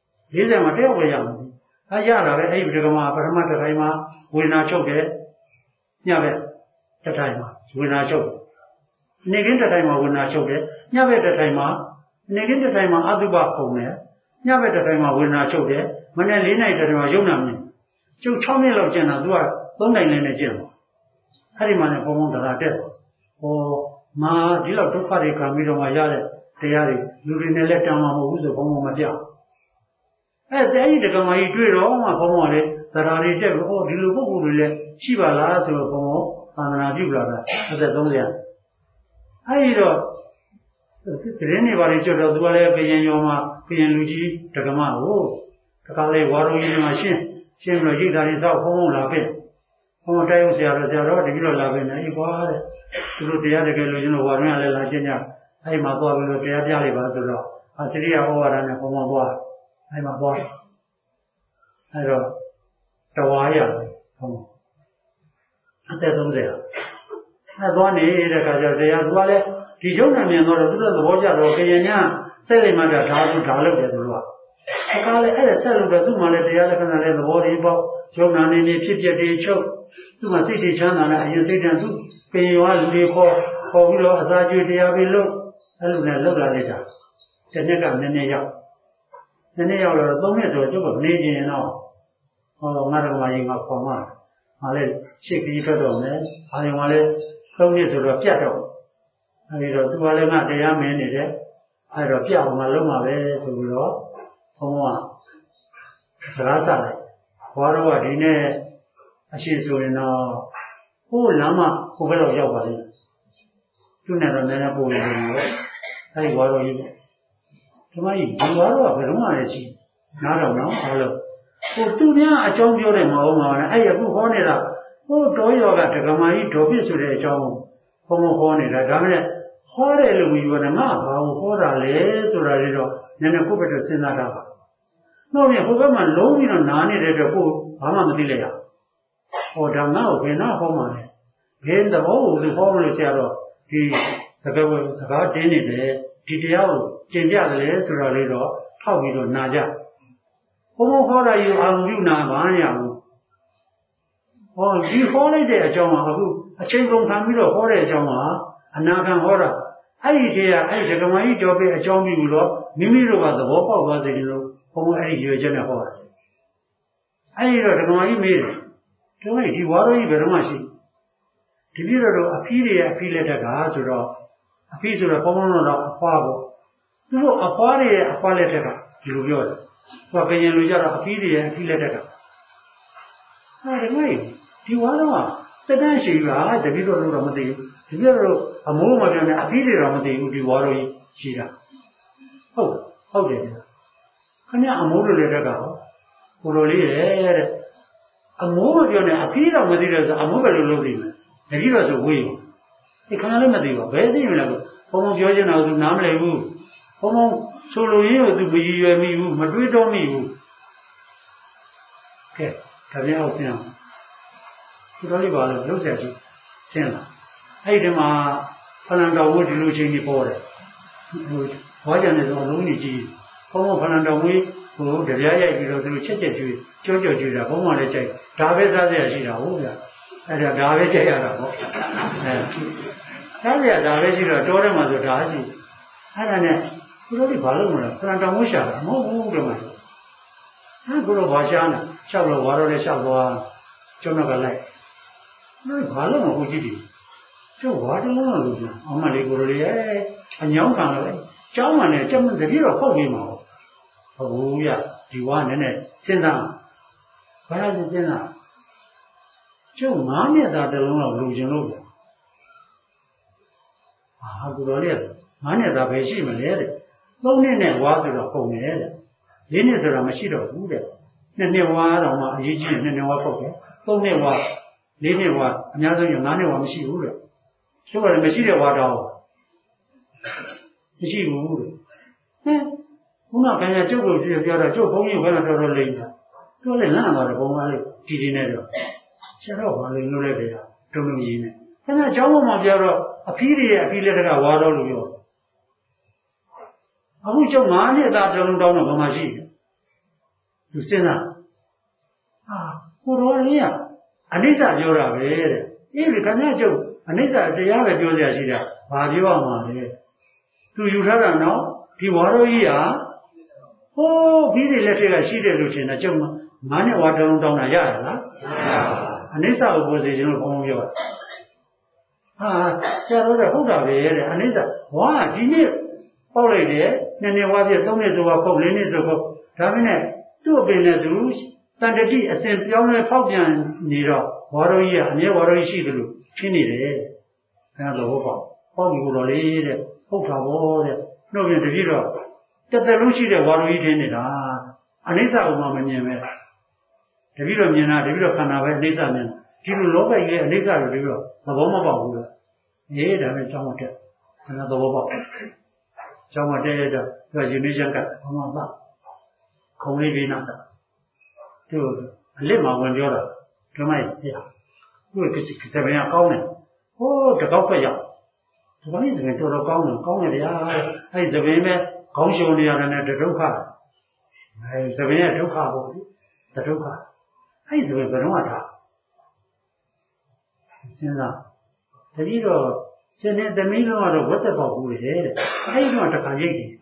40မှာတယောက်ပဲရအောင်ပြီအဲရတာပဲအဲ့ဒီဒကမပထမတစ်ခိုင်မှာဝေဒနာချုပ်တယ်ညဘက်တစ်ထိုင်မှာဝေဒနာချုပ်နေကင်းတစ်ထိုင်မှာဝေဒနာချုပ်တယ်ညဘက်တစ်ထိုင်မှာနေကင်းတစ်ထိုင်မှာအတုပပုံတယ်ညဘက်တစ်ထိုင်မှာဝေဒနာချုပ်တယ်မနေ့4နိုင်တစ်ထိုင်မှာယုံနာမြင်ကျုပ်6နှစ်လောက်ကျင်တာသူက3နိုင်နဲ့ကျင်တယ်အဲ့ဒီမှာလည်းဘုံဘုံတရားတက်ဟောမာဒီလောက်ဒုက္ခတွေခံပြီးတော့မှရတဲ့တရားတွေလူတွေနဲ့လည်းတန်မှာမဟုတ်ဘူးဆိုဘုံဘုံမပြအဲ့တဲ့အဲ့ဒီဒကမာကြီးတွေ့တော့မှဘုံဘုံလည်းတရားတွေတက်ပြီးဟောဒီလိုပုဂ္ဂိုလ်တွေလည်းရှိပါလားဆိုတော့ဘုံဘုံသာသနာပြုလာတာအသက်30အဲ့ဒီတော့သတင်းတွေပါလေကြွတော့သူကလည်းကရင်ရောမှာကရင်လူကြီးဒကမကိုတခါလေဝါရုံကြီးမှာရှင်းပြီးတော့ရိတ်တာတွေသောက်ဘုံဘုံလာပြီဘုံတိုက်ဦးဆရာတော်တတိတော့လာပြီနဲ့အေးကွာတဲ့သူတို့တရားတကယ်လို့ကျွန်တော်ဝါရုံကလည်းလာရှင်းကြအဲ့မှာသွားပြီးတော့တရားပြလိုက်ပါဆိုတော့အစရိယဩဝါဒနဲ့ဘုံဘုံသွားအဲ့မှာသွားအဲ့တော့တဝါရဘုံအသက်30အဲ့သွားနေတဲ့ခါကျတရားသူကလည်းဒီယုံနာမြင်တော့သူတို့သဘောကျတော့ကရင်ညာစိတ်လိမ္မာတာဓာတ်လုပ်တယ်သူတို့ကအခါလေအဲ့ဒါဆက်လို့တော့သူ့မှာလည်းတရားလက္ခဏာလည်းသဘောတွေပေါ့ယုံနာနေနေဖြစ်ပြတွေချုပ်သူ့မှာစိတ်တွေချမ်းသာလာအရင်စိတ်တန်သူကရင်ရောလူတွေခေါ်ပြီးတော့အစာကျွေးတရားပြီးလို့အဲ့လိုနဲ့လောက်လာလိုက်တာတစ်နှစ်ကနည်းနည်းရောက်တော့3နှစ်ဆိုကျုပ်ကနေကျင်တော့ဟောငါတော်မကြီးကခေါ်မှဟာလေရှစ်ကြီးထွက်တော့မယ်အာယုံကလည်း3နှစ်ဆိုတော့ပြတ်တော့အဲဒီတော့သူကလည်းငါတရားမင်းနေတယ်အဲတော့ပြအောင်မလုံးပါပဲဆိုပြီးတော့ဘုံကစကားဆက်လိုက်ဘောတော့ကဒီနေ့အရှိဆိုရင်တော့ဟိုလမ်းမှာကိုဘက်တော့ရောက်ပါလိမ့်သူနဲ့တော့နည်းနည်းပို့နေတယ်ပေါ့အဲဒီဘောတော့ကြီးဒီမကြီးဒီဘောတော့ကဘယ်တော့မှလည်းရှိနားတော့နော်အားလို့ဟိုသူများအကြောင်းပြောတယ်မဟုတ်မှာနဲ့အဲ့ရခုဟောနေတာဟိုတော်ရောကဒကမာကြီးဒေါ်ပြစ်ဆိုတဲ့အကြောင်းဘုံဟောနေတာဒါမှလည်းဟောတယ်လို့ပြောတယ်ငါဘာကိုဟောတာလဲဆိုတာလေးတော့နည်းနည်းကိုယ့်ဘက်တော့စဉ်းစားတာပါနောက်ပြန်ဟိုဘက်မှာလုံးပြီးတော့နားနေတဲ့အတွက်ကိုဘာမှမသိလိုက်ရဟောဒါငါ့ကိုဘယ်နာဟောမှာလဲဘယ်သဘောကိုဟောမလို့ဆရာတော့ဒီစကားတင်းနေတယ်ဒီတရားကိုကျင့်ကြတယ်လေဆိုတာလေးတော့ထောက်ပြီးတော့နာကြဘုံဟောတာယူအောင်ပြုနာပါရအောင်ဟဒီဟောလိုက်တဲ့အကြောင်းကအခုအချိန်ကုန်ခံပြီးတော့ဟောတဲ့အကြောင်းကအနာခံဟောတာအဲ့ဒီတည်းကအဲ့ဒီဓမ္မကြီးတော်ပြအကြောင်းပြီးလို့မိမိတို့ကသဘောပေါက်သွားစေတယ်လို့ဘုန်းဘုန်းအဲ့ဒီရွေချက်နဲ့ဟောတယ်အဲ့ဒီတော့ဓမ္မကြီးမေးတယ်တို့ဒီဝါရောကြီးဘယ်တော့မှရှိဒီပြည့်တော့အဖီးတွေရဲ့အဖီးလက်ထက်ကဆိုတော့အဖီးဆိုတော့ဘုန်းဘုန်းတို့တော့အဖွားပေါ့သူတို့အဖွားတွေရဲ့အဖွားလက်ထက်ကဒီလိုပြောတယ်ဟောကရင်လူကြတော့အဖီးတွေရဲ့အဖီးလက်ထက်ကဟာဓမ္မကြီးဒီဝါရောကတက်တန်းရှိပါတပည့်တော်တို့တော့မသိဘူးတပည့်တော်အမိုးမပြောနဲ့အဖီးတွေတော့မသိဘူးဒီဝါရောကြီးရှိတာဟုတ်တယ်ခင်ဗျအမိုးလိုလက်ထက်ကဟောကိုလိုလေးရဲ့တဲ့အမိုးမပြောနဲ့အဖီးတော့မသိတယ်ဆိုအမိုးပဲလို့လုပ်နေမယ်တတိတော့ဆိုဝေးဘူးဒီခဏလေးမသိပါဘယ်သိမလဲဘုံဘုံပြောချင်တာကသူနားမလည်ဘူးဘုံဘုံဆိုလိုရင်းကိုသူမရည်ရွယ်မိဘူးမတွေးတော့မိဘူးကဲဒါပြန်အောင်ဆင်းအောင်ဒီလိုလေးပါလို့လုပ်ဆက်ကြည့်ဆင်းလာအဲ့ဒီမှာဖလန်တော်ဝတ်ဒီလိုချင်းကြီးပေါ်တယ်ဟောကြတယ်ဆိုအလုံးကြီးကြီးဘုံဘုံဖလန်တော်ဝတ်ဟိုတရားရိုက်ပြီးတော့သူတို့ချက်ကျွေးကြောကြောကျွေးတာဘုံဘုံလည်းကြိုက်ဒါပဲစားစရာရှိတာဟုတ်ဗျာအဲ့ဒါပဲကြိုက်ရတာပေါ့စားစရာဒါပဲရှိတော့တောထဲမှာဆိုဒါရှိအဲ့ဒါနဲ့သူတို့ကဘာလုပ်မလဲဖလန်တော်ဝတ်ရှာတာမဟုတ်ဘူးတဲ့မှာအဲ့ဘုလိုဘာရှာနေလျှောက်လို့ဝါတော့လည်းလျှောက်သွားကျောင်းကလိုက်ဘာလို့မဟုတ်ကြည့်ဒီကျုပ်ဝါတလုံးလို့ပြောအမလေးကိုလေးရဲ့အညောင်းခံလို့ကျောင်းမှလည်းကျမတတိတော့ပုတ်ပြီးမှာဟုတ်ဘူးရဒီဝါနည်းနည်းစဉ်းစားဘာလို့စဉ်းစားကျုပ်9နှစ်သားတလုံးလောက်လူကျင်လို့ဟာကိုတော်လေး9နှစ်သားပဲရှိမလဲတဲ့3နှစ်နဲ့ဝါဆိုတော့ပုံတယ်တဲ့4နှစ်ဆိုတာမရှိတော့ဘူးတဲ့2နှစ်ဝါတော့မှအရေးကြီးတယ်2နှစ်ဝါပုတ်တယ်3နှစ်ဝါ4နှစ်ဝါအများဆုံး9နှစ်ဝါမရှိဘူးတဲ့ကျုပ်ကလည်းမရှိတဲ့ဝါတော့မရှိဘူးတဲ့ခုနကခင်ဗျာကျုပ်ကိုပြောတော့ကျုပ်ဘုန်းကြီးဘယ်တော့တော်လိမ့်တာသူလည်းလန့်သွားတယ်ဘုံကလေးဒီနဲ့တော့ဆရာတော်ဘာလို့လုပ်လိုက်လဲတုံ့ကြီးနဲ့ခင်ဗျာเจ้าဘုံမှာပြောတော့အဖီးတွေရဲ့အဖီးလက်ကဝါတော့လို့ပြောအခုကျုပ်9နှစ်သားတလုံးတောင်းတော့ဘာမှရှိတယ်သူစဉ်းစားကိုတော်လေးကအနိစ္စပြောတာပဲတဲ့အေးလေခင်ဗျာကျုပ်အနိစ္စတရားပဲပြောစရာရှိတာဘာပြောအောင်ပါလဲသူယူထားတာနော်ဒီဝါရောကြီးဟာဟိုးပြီးတဲ့လက်ထက်ကရှိတယ်လို့ထင်တာကျုပ်9နှစ်ဝါတလုံးတောင်းတာရရလားမရပါဘူးအနိစ္စကိုပြောစေခြင်းလို့ဘုံပြောတာဆရာတော်ကဟုတ်တာပဲတဲ့အနိစ္စဝါဒီနေ့ပေါက်လိုက်တယ်2နှစ်ဝါပြည့်3နှစ်ဆိုတော့ပုတ်4နှစ်ဆိုတော့ဒါမင်းနဲ့သူ့အပင်နဲ့သူတန်တတိအစဉ်ပြောင်းလဲဖောက်ပြန်နေတော့ဝါရောကြီးကအမြဲဝါရောကြီးရှိတယ်လို့ဖြစ်နေတယ်အဲဒါတော့ပေါ့ပြီးကိုတော်လေးတဲ့ဟုတ်တာဗောတဲ့နှုတ်ပြန်တပြည့်တော့တက်တက်လုံးရှိတဲ့ဝါရောကြီးထင်းနေတာအနိစ္စဥမာမမြင်ပဲတပြည့်တော့မြင်တာတပြည့်တော့ခန္ဓာပဲအနိစ္စမြင်ဒီလိုလောကကြီးရဲ့အနိစ္စတွေပြီးတော့သဘောမပေါက်ဘူးလေဒါပဲကြောင်းမတက်ခန္ဓာသဘောပေါက်ကြောင်းမတက်ရတော့သူကယူနေချက်ကဘာမှမခုံလေးပြီးနောက်တော့သူအလစ်မှာဝင်ပြောတာဓမ္မကြီးသူကတပင်ကကောင်းတယ်ဟိုးတကောက်ဖက်ရောက်ဒီလိုနေတော်တော်ကောင်းတယ်ဗျာအဲ့ဒီတပင်မဲ့ခေါင်းရှုံနေရတယ်နဲ့ဒုက္ခတပင်ရဲ့ဒုက္ခပေါ့လေဒုက္ခအဲ့ဒီတပင်ဘယ်တော့မှထားစဉ်းစားတတိတော့ရှင်နဲ့သမီးလုံးကတော့ဝတ်သက်ပေါက်ဘူးလေတဲ့အဲ့ဒီတော့တခါရိတ်တယ်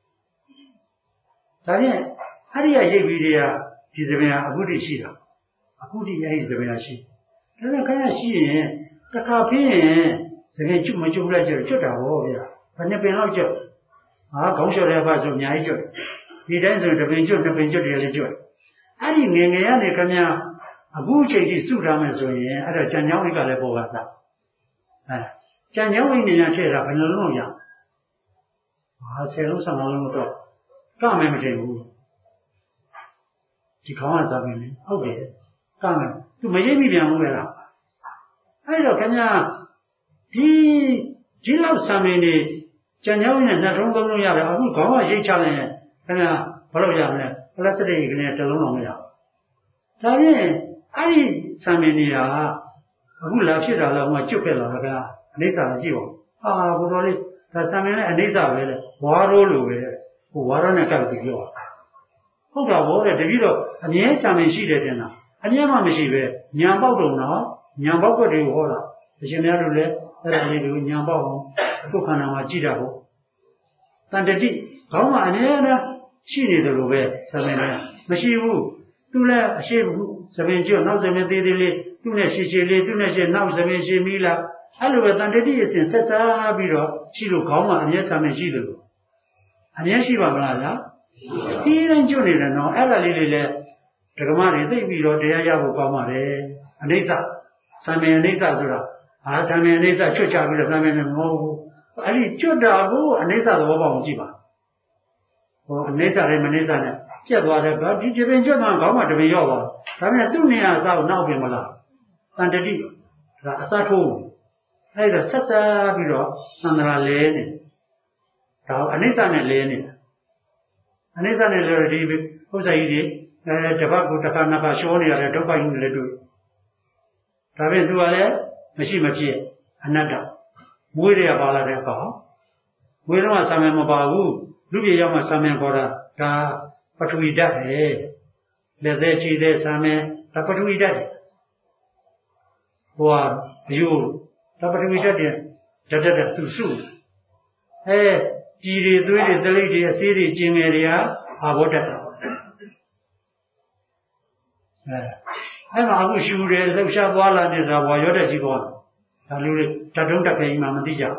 ဒါဖြင့်အဲ့ဒီရိတ်ပြီးတွေကဒီသဘင်ကအခုတည်းရှိတာအခုတည်းအဲ့ဒီသဘင်ကရှိဒါနဲ့ခင်ဗျာရှိရင်တခါပြင်းရင်သဘင်ကျွတ်မကျွတ်လိုက်ကြတော့ကျွတ်တာဗောဗျာဘယ်နှစ်ပင်လောက်ကျွတ်ခေါင်းလျှော်တဲ့ဘက်ဆိုအများကြီးကျွတ်ဒီတိုင်းဆိုတပင်ကျွတ်2ပင်ကျွတ်တယ်လေကျွတ်အဲ့ဒီငယ်ငယ်ကနေခင်ဗျာအခုအချိန်ထိစုထားမယ်ဆိုရင်အဲ့တော့ကြံကြောင်းလေးကလည်းပေါ်ပါသားကြံကြောင်းလေးနေရထည့်တာဘယ်နှလုံးရ10လုံး15လုံးတော့ကမယ်မထင်ဘူးဒီခေါင်းကစားပြီလေဟုတ်တယ်ကမယ်သူမရိပ်မိပြန်ဘူးလေလားအဲ့တော့ခင်ဗျာဒီလောက်ဆံမင်းနေကြံကြောင်းနဲ့2ထုံး3လုံးရတယ်အခုခေါင်းကရိတ်ချလိုက်ရင်ခင်ဗျာဘယ်လိုရမလဲပလတ်စတစ်ကနေ1လုံးတော့မရဘူးဒါဖြင့်အဲ့ဒီဆံမင်းနေတာအခုလာဖြစ်တာလားဟိုကကျွတ်ခဲ့လာတာကအနိစ္စမကြည့်ပါဘူးဘုရားလေးဒါဆံမင်းနဲ့အနိစ္စပဲလေဝါရိုးလိုပဲဟိုဝါရိုးနဲ့ကပ်ပြီးပြောဟုတ်တာဗောတဲ့တပည့်တော့အမြဲဆံမင်းရှိတယ်တင်တာအမြဲမှမရှိပဲညာပေါက်တော့နော်ညာပေါက်ွက်တွေကိုဟောတာအရှင်များတို့လည်းအဲ့ဒါလေးတွေကိုညာပေါက်အောင်ကိုယ်ခန္ဓာမှာကြည့်တာပေါ့တန်တတိခေါင်းမှာအမြဲတမ်းရှိနေတယ်လို့ပဲသမင်လည်းမရှိဘူးသူလည်းအရှိဘူးသမင်ကျွတ်နောက်သမင်သေးသေးလေးသူ့နဲ့ရှည်ရှည်လေးသူ့နဲ့ရှည်နောက်သမင်ရှည်မီးလားအဲ့လိုပဲတန်တတိအစဉ်ဆက်သားပြီးတော့ရှိလို့ခေါင်းမှာအမြဲသမင်ရှိတယ်လို့အမြဲရှိပါမလားဗျာဒီတိုင်းကျွတ်နေတယ်နော်အဲ့ဒါလေးတွေလည်းဓမ္မတွေသိပြီးတော့တရားရဖို့ကောင်းပါတယ်အနိစ္စသမင်အနိစ္စဆိုတာသမင်အနိစ္စချွတ်ချပြီးတော့သမင်နဲ့မဟုတ်ဘူးအဲ့ဒီကျွတ်တာကိုအနိစ္စသဘောပေါက်အောင်ကြည့်ပါဟောအနိစ္စနဲ့မနိစ္စနဲ့ပြတ်သွားတယ်ဗျာဒီပင်ကျွတ်မှခေါင်းမှာတပင်ရောက်သွားဒါပေမဲ့သူ့နေရာအစားကိုနောက်ပြင်မလားတန်တတိဒါအစားထိုးအဲ့ဒါဆက်သားပြီးတော့သန္တရာလဲနေဒါအနိစ္စနဲ့လဲနေတာအနိစ္စနဲ့လဲဒီဥစ္စာကြီးတွေတပတ်ကိုတစ်ခါနှစ်ခါရှောနေရတယ်ဒုက္ခကြီးတွေလည်းတွေ့ဒါပေမဲ့သူကလည်းမရှိမဖြစ်အနတ္တမွေးရပါလာတဲ့အခါမွေးတော့ဆံမမပါဘူးလူပြေရောက်မှဆံမခေါ်တာဒါပထဝီဓာတ်ပဲလက်သေးချီတဲ့ဆံမဒါပထဝီဓာတ်ဟိုအယူဒါပထဝီဓာတ်တဲ့ဓာတ်သူစုကြည်တွေသွေးတွေသလိပ်တွေအစေးတွေကျင်ငယ်တွေကအာဘောဓာတ်အဲ့မှာအခုရှူတယ်လှုပ်ရှားသွားလာနေတာဘဝရောတဲ့ကြီးသွားဒါလူတွေဓာတ်တုံးတက်ခဲကြီးမှမသိကြ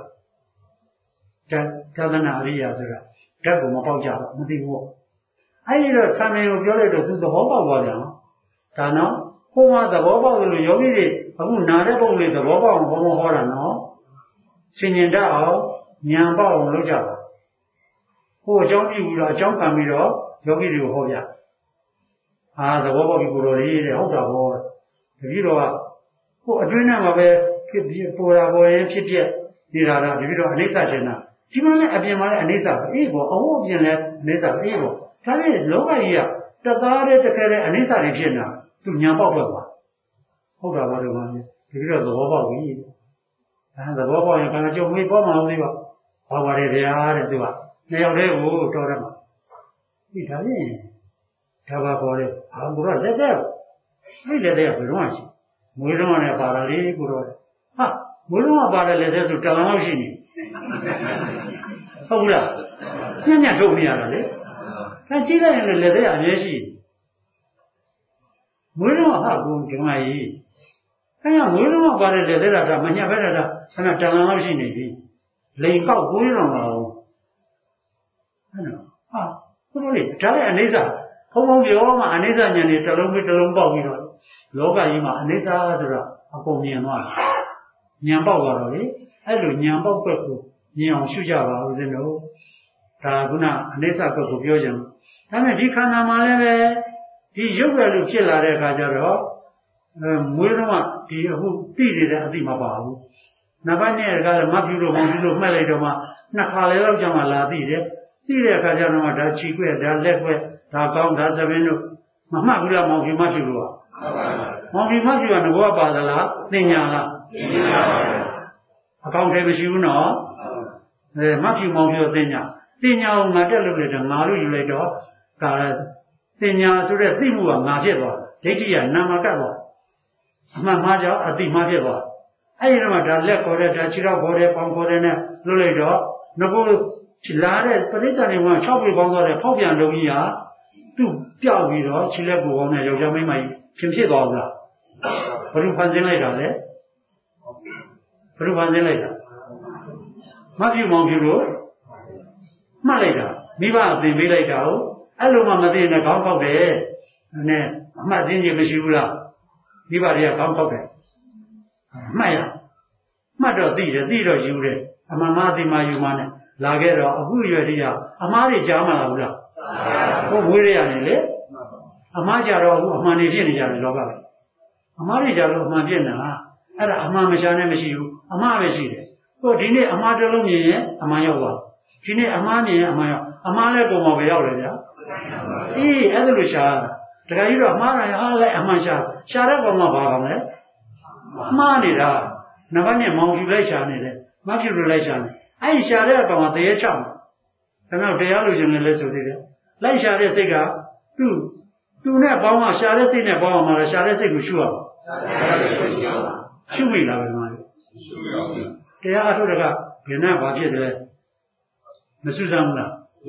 သာသနာအရိယာဆိုတာဓာတ်ကိုမပေါက်ကြဘူးမသိဘူးအဲ့ဒီတော့ဆံမင်ကိုပြောလိုက်တော့သူသဘောပေါက်သွားပြန်ဒါနော်ဟိုမှာသဘောပေါက်တယ်လို့ယောဂီတွေအခုနာတဲ့ပုံလေးသဘောပေါက်အောင်ဘုံဟောတာနော်ဆင်ញင်တတ်အောင်ဉာဏ်ပေါက်အောင်လုပ်ကြပါဟိုအကြောင်းပြုပြီးတော့အကြောင်းခံပြီးတော့ယောဂီတွေကိုဟောပြသဘောပေါက်ပြီကိုတော်လေးတဲ့ဟုတ်တာဘောတတိတော်ကဟိုအတွင်းထဲမှာပဲဖြစ်ပြီးပေါ်တာပေါ်ရင်ဖြစ်ပြနေတာကတတိတော်အနိစ္စရှင်တာဒီမှာလည်းအပြင်မှာလည်းအနိစ္စပဲအေးဘောအဟုတ်အပြင်လည်းအနိစ္စပဲအေးဘောဒါနဲ့လောကကြီးကတသားတဲ့တကယ်တဲ့အနိစ္စတွေဖြစ်နေတာသူညာပေါက်တော့ပါဟုတ်တာဘောဒီမှာတတိတော်သဘောပေါက်ပြီသဘောပေါက်ရင်ခန္ဓာကျုပ်မေးပေါ်မှာမသိပါဘာပါတယ်ဗျာတဲ့သူကနှစ်ယောက်တည်းကိုတော်တယ်မှာဒီဒါရင်ဒါပါပေါ်တယ်ဘုရားလက်သက်အဲ့လက်သက်ကဘယ်တော့မှရှိမွေးတော့လည်းပါတာလေကိုတော့မွေးတော့ပါတယ်လက်သက်ဆိုတန်လောက်ရှိနေဟုတ်ဘူးလားညံ့ထုတ်နေရတာလေဒါကြည့်လိုက်ရင်လက်သက်အများရှိမွေးတော့ကိုဒီမှာကြီးအဲ့မွေးတော့ပါတယ်လက်သက်ကဒါမညက်ပဲဒါဆန္ဒတန်လောက်ရှိနေပြီလိန်ကောက်ကိုးရောလာအောင်အဲ့တော့ကိုတို့လေဒါလည်းအနိစ္စဘုံဘုံပြောမှအနိစ္စဉာဏ်တွေတစ်လုံးပြီးတစ်လုံးပေါက်ပြီးတော့လောကကြီးမှာအနိစ္စဆိုတာအကုန်မြင်သွားတယ်ဉာဏ်ပေါက်သွားတော့လေအဲ့လိုဉာဏ်ပေါက်ွက်ကိုမြင်အောင်ရှုကြပါဦးဇင်းတို့ဒါကုဏအနိစ္စကွက်ကိုပြောကြတယ်ဒါပေမဲ့ဒီခန္ဓာမှာလည်းပဲဒီရုပ်ရလို့ဖြစ်လာတဲ့အခါကျတော့မွေးတော့ဒီအခုသိနေတဲ့အသိမပါဘူးနောက်ပိုင်းနဲ့ကလည်းမပြုလို့မပြုလို့မှတ်လိုက်တော့မှနှစ်ခါလေတော့ကြာမှလာသိတယ်သိတဲ့အခါကျတော့ဒါခြေခွဲ့ဒါလက်ခွဲ့ဒါကောင်းဒါသပင်းတို့မမှတ်ဘူးလားမောင်ဖြူမဖြူလို့မောင်ဖြူမဖြူကငဘောပါသလားသင်ညာလားသင်ညာပါဗျာအကောင်းတည်းမရှိဘူးနော်မဖြူမောင်ဖြူသင်ညာကိုငါတက်လို့လေတော့ငါလို့ယူလိုက်တော့ဒါသင်ညာဆိုတဲ့သိမှုကငါဖြစ်သွားဒိဋ္ဌိကနာမကတ်သွားအမှန်မှားကြောင့်အတိမှားဖြစ်သွားအဲ့ဒီတော့ဒါလက်ခေါ်တဲ့ဒါခြေထောက်ခေါ်တဲ့ပေါင်ခေါ်တဲ့နဲ့လွတ်လိုက်တော့ငါကိုလာတဲ့ပရိသတ်တွေက6ပေပေါင်းသွားတဲ့ဖောက်ပြန်လုံးကြီးဟာသူ့ပြောက်ပြီးတော့ခြေလက်ကိုပေါင်းတဲ့ယောက်ျားမိန်းမကြီးဖြစ်သွားဘူးလားဘယ်လိုဖန်ဆင်းလိုက်တာလဲဘယ်လိုဖန်ဆင်းလိုက်တာမဖြူမောင်ဖြူလို့မှတ်လိုက်တာမိဘအသင်ပေးလိုက်တာဟုတ်အဲ့လိုမှမသိနဲ့ခေါင်းပေါက်တယ်နဲ့အမှတ်သိခြင်းမရှိဘူးလားမိဘတွေကခေါင်းပေါက်တယ်မှတ်ရမှတ်တော့သိတယ်သိတော့ယူတယ်အမှန်မှသိမှယူမှနဲ့လာခဲ့တော့အခုရွယ်တည်းကအမှားတွေကြားမှလာဘူးလားဟုတ်မွေးရရတယ်လေအမှားကြတော့အခုအမှန်တွေဖြစ်နေကြတယ်လောကကအမှားတွေကြတော့အမှန်ဖြစ်နေတာအဲ့ဒါအမှန်မရှာနဲ့မရှိဘူးအမှားပဲရှိတယ်ဟိုဒီနေ့အမှားတစ်လုံးမြင်ရင်အမှန်ရောက်သွားဒီနေ့အမှားမြင်ရင်အမှန်ရောက်အမှားလဲပုံမှာပဲရောက်တယ်ဗျာအေးအဲ့ဒါလိုရှာတခါကြီးတော့အမှားတိုင်းအားလိုက်အမှန်ရှာတဲ့ကောင်ကဘာကောင်လဲမှားနေတာနဘာနဲ့မောင်ဖြူလိုက်ရှာနေတယ်မဖြူလို့လိုက်ရှာနေအဲ့ရှာတဲ့ကောင်ကတရေချောင်းဒါတော့တရားလို့ရှင်လည်းလဲဆိုသေးတယ်လိုက်ရှာတဲ့စိတ်ကသူ့သူနဲ့ပေါင်းမှရှာတဲ့စိတ်နဲ့ပေါင်းအောင်မလားရှာတဲ့စိတ်ကိုရှုအောင်ရှုမိလားဘယ်မှာလဲတရားအထုတ်တကဘယ်နဲ့ဘာဖြစ်တယ်လဲမစူးစမ်းဘူးလား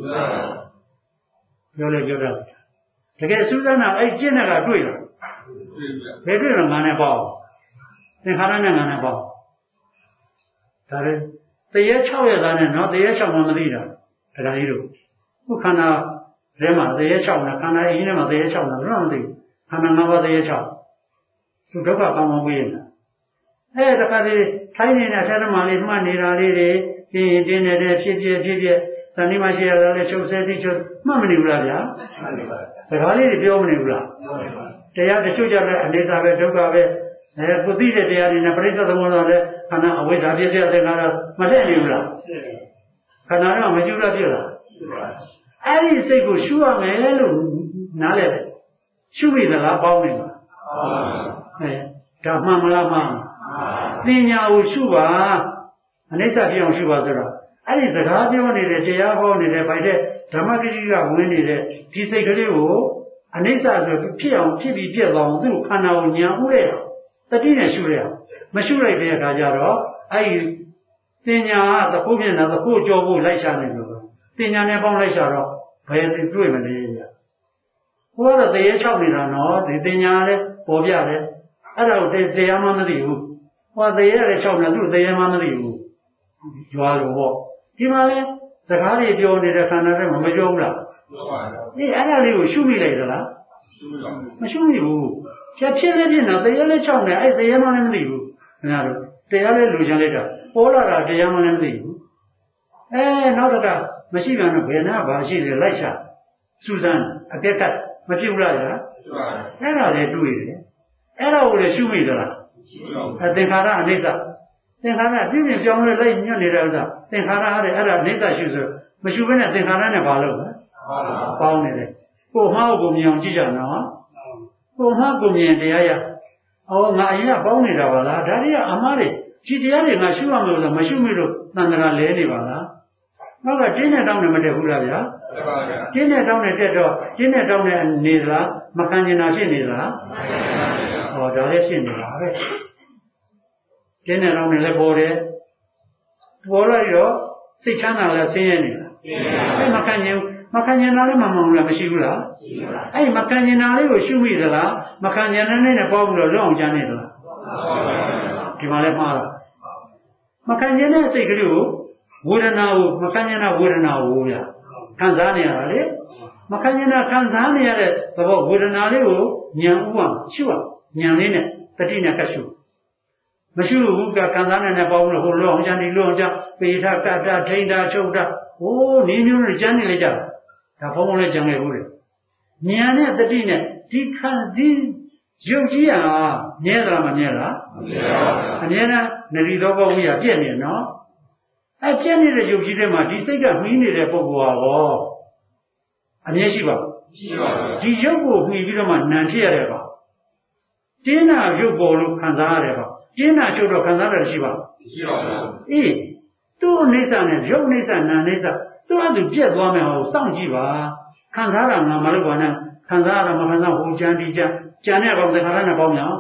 ပြောလဲပြောတယ်တကယ်စူးစမ်းတာအဲ့ကျင့်တဲ့ကတွေ့လားဘယ်တွေ့တော့ငါနဲ့ပေါင်းသင်္ခါရနဲ့ငါနဲ့ပေါင်းဒါလည်းတရေ6ရက်သားနဲ့နော်တရေ6မှမသိတာဒါကြီးတို့ခုခန္ဓာထဲမှာတရေ6နဲ့ခန္ဓာအင်းထဲမှာတရေ6နဲ့ဘယ်တော့မသိခန္ဓာ5ပါးတရေ6သူဒုက္ခကောင်းကောင်းပြေးနေတာတခါလေထိုင်းနေတဲ့ထဲမှာလေးမှတ်နေတာလေးတွေတင်းနေတဲ့ဖြစ်သဏိမရှိရတာလည်းချုပ်ဆဲတိချုပ်မှတ်မနေဘူးလားဗျာစကားလေးတွေပြောမနေဘူးလားတရားတချို့ကြလည်းအနေသာပဲဒုက္ခပဲကိုသိတဲ့တရားတွေနဲ့ပြိဿသမုဒ္ဒရာလည်းခန္ဓာအဝိဇ္ဇာပြည့်စုံတဲ့ခန္ဓာမထည့်နေဘူးလားခန္ဓာတော့မကျူရပြည့်လားအဲ့ဒီစိတ်ကိုရှုရမယ်လို့နားလဲတယ်ရှုပြီသလားပေါင်းနေမှာဒါမှန်မလားမှန်ပညာကိုရှုပါအနိစ္စပြအောင်ရှုပါဆိုတော့အဲ့ဒီစကားပြောနေတဲ့တရားဟောနေတဲ့ဗိုက်တဲ့ဓမ္မဂရိကဝင်နေတဲ့ဒီစိတ်ကလေးကိုအနိစ္စဆိုဖြစ်အောင်ဖြစ်ပြီးပြည့်သွားအောင်သူ့ခန္ဓာကိုညာဥတဲ့တတိနဲ့ရှုရအောင်မရှုလိုက်တဲ့အခါကျတော့အဲ့ဒီပညာကသဖို့မျက်နှာသဖို့ကြောဖို့လိုက်ရှာနေလို့ပညာနဲ့ပေါင်းလိုက်ရှာတော့ဘယ်တွေ့မလဲဗျဟိုကတော့တရေ6နေတာနော်ဒီပညာလည်းပေါ်ပြတယ်အဲ့ဒါကိုတရားမှမသိဘူးဟိုတရေလည်း6နေသူ့တရားမှမသိဘူးကြွားလို့ပေါ့ဒီမှာလဲစကားတွေပြောနေတဲ့ခန္ဓာတွေမပြောဘူးလားပြောပါဘူးအဲ့ဒါလေးကိုရှုမိလိုက်သလားမရှုမိဘူးဖြစ်လည်းဖြစ်နေတရားလည်း6နေအဲ့တရားမှလည်းမသိဘူးခင်ဗျားတို့တရားလည်းလူချင်လိုက်တာပေါ်လာတာတရားမှလည်းမသိဘူးနောက်တစ်ခါမရှိပြန်တော့ဘယ်နာဘာရှိလဲလိုက်ချစူးစမ်းအပြက်ကမဖြစ်ဘူးလားဗျာအဲ့ဒါလည်းတွေ့တယ်အဲ့ဒါကိုလည်းရှုမိသလားသင်္ခါရအနိစ္စသင်္ခါရပြင်းပြပြောင်းလဲလိုက်ညွတ်နေတဲ့ဥစ္စာသင်္ခါရအဲ့ဒါအနိစ္စရှုဆိုမရှုဘဲနဲ့သင်္ခါရနဲ့ဘာလုပ်လဲပေါင်းနေတယ်ကိုမှားကိုမြင်အောင်ကြည့်ကြနော်ကိုမှားကိုမြင်တရားရငါအရင်ကပေါင်းနေတာပါလားဒါတွေကအမှားတွေဒီတရားတွေငါရှုရမယ်လို့မရှုမိလို့သံဃာလဲနေပါလားနောက်ကတင်းနဲ့တောင်းနဲ့မတက်ဘူးလားဗျာတင်းနဲ့တောင်းနဲ့တက်တော့တင်းနဲ့တောင်းနဲ့နေသလားမခံကျင်တာဖြစ်နေသလားဒါလည်းဖြစ်နေတာပဲတင်းနဲ့တောင်းနဲ့လည်းပေါ်တယ်ပေါ်လိုက်တော့စိတ်ချမ်းသာလည်းဆင်းရဲနေတာမခံကျင်တာလည်းမမှန်ဘူးလားမရှိဘူးလားအဲ့မခံကျင်တာလေးကိုရှုမိသလားမခံကျင်တဲ့နဲ့ပေါင်းပြီးတော့လွတ်အောင်ကြမ်းနေသလားဒီမှာလည်းမှားတာမခံကျင်တဲ့စိတ်ကလေးကိုဝေဒနာကိုမခံကျင်တာဝေဒနာကိုဗျာခံစားနေရတာလေမခံကျင်တာခံစားနေရတဲ့သဘောဝေဒနာလေးကိုဉာဏ်ဥပ္ပရှုရဉာဏ်လေးနဲ့တတိနဲ့ကတ်ရှုမရှိဘူးကခံစားနေတဲ့ပေါင်းလို့ဟိုလွတ်အောင်ကြမ်းဒီလွတ်အောင်ကြပေထကတ္တထိန်တာချုပ်တာဟိုးနေမျိုးနဲ့ကြမ်းနေလိုက်ကြဒါဘုံဘုံလည်းကြံခဲ့ဘူးလေဉာဏ်နဲ့တတိနဲ့ဒီခံဒီရုပ်ကြီးဟာမြဲသလားမမြဲလားမမြဲပါဘူးအမြဲတမ်းနရီသောဘောဝိယပြည့်နေနော်ပြည့်နေတဲ့ရုပ်ကြီးထဲမှာဒီစိတ်ကမှီးနေတဲ့ပုဂ္ဂိုလ်ဟာရောအမြဲရှိပါမရှိပါဘူးဒီရုပ်ကိုမှီပြီးတော့မှနံဖြစ်ရတဲ့ကောင်တင်းနာရုပ်ပေါ်လို့ခံစားရတဲ့ကောင်တင်းနာချုပ်တော့ခံစားရတယ်ရှိပါမရှိပါဘူးသူ့အိဋ္ဌနဲ့ရုပ်အိဋ္ဌနာအိဋ္ဌသူ့အတူပြက်သွားမယ်ဟောစောင့်ကြည့်ပါခံစားတာငါမလုပ်ပါနဲ့ခံစားရတာမခံစားဟိုကြမ်းဒီကြမ်းတဲ့ကောင်သင်္ခါရနဲ့ပေါင်းများ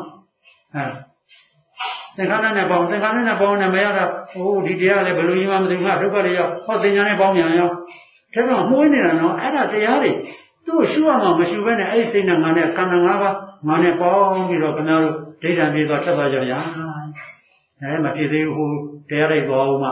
သင်္ခါရနဲ့ပေါင်းနဲ့မရတာဟိုဒီတရားလည်းဘယ်လိုကြီးမှမသိဘူးငါဒုက္ခတွေရောက်ဟောသင်္ညာနဲ့ပေါင်းမြန်ရောဒါတော့မှုန်းနေတာနော်အဲ့ဒါတရားတွေသူ့ရှုရမှာမရှုဘဲနဲ့အဲ့ဒီစိတ်နဲ့ငါနဲ့ခန္ဓာ၅ပါးငါနဲ့ပေါင်းပြီးတော့ခင်ဗျားတို့ဒိဋ္ဌံပြေသွားချက်သွားကြရမဖြစ်သေးဘူးဟိုတရားတွေသွားအောင်မှ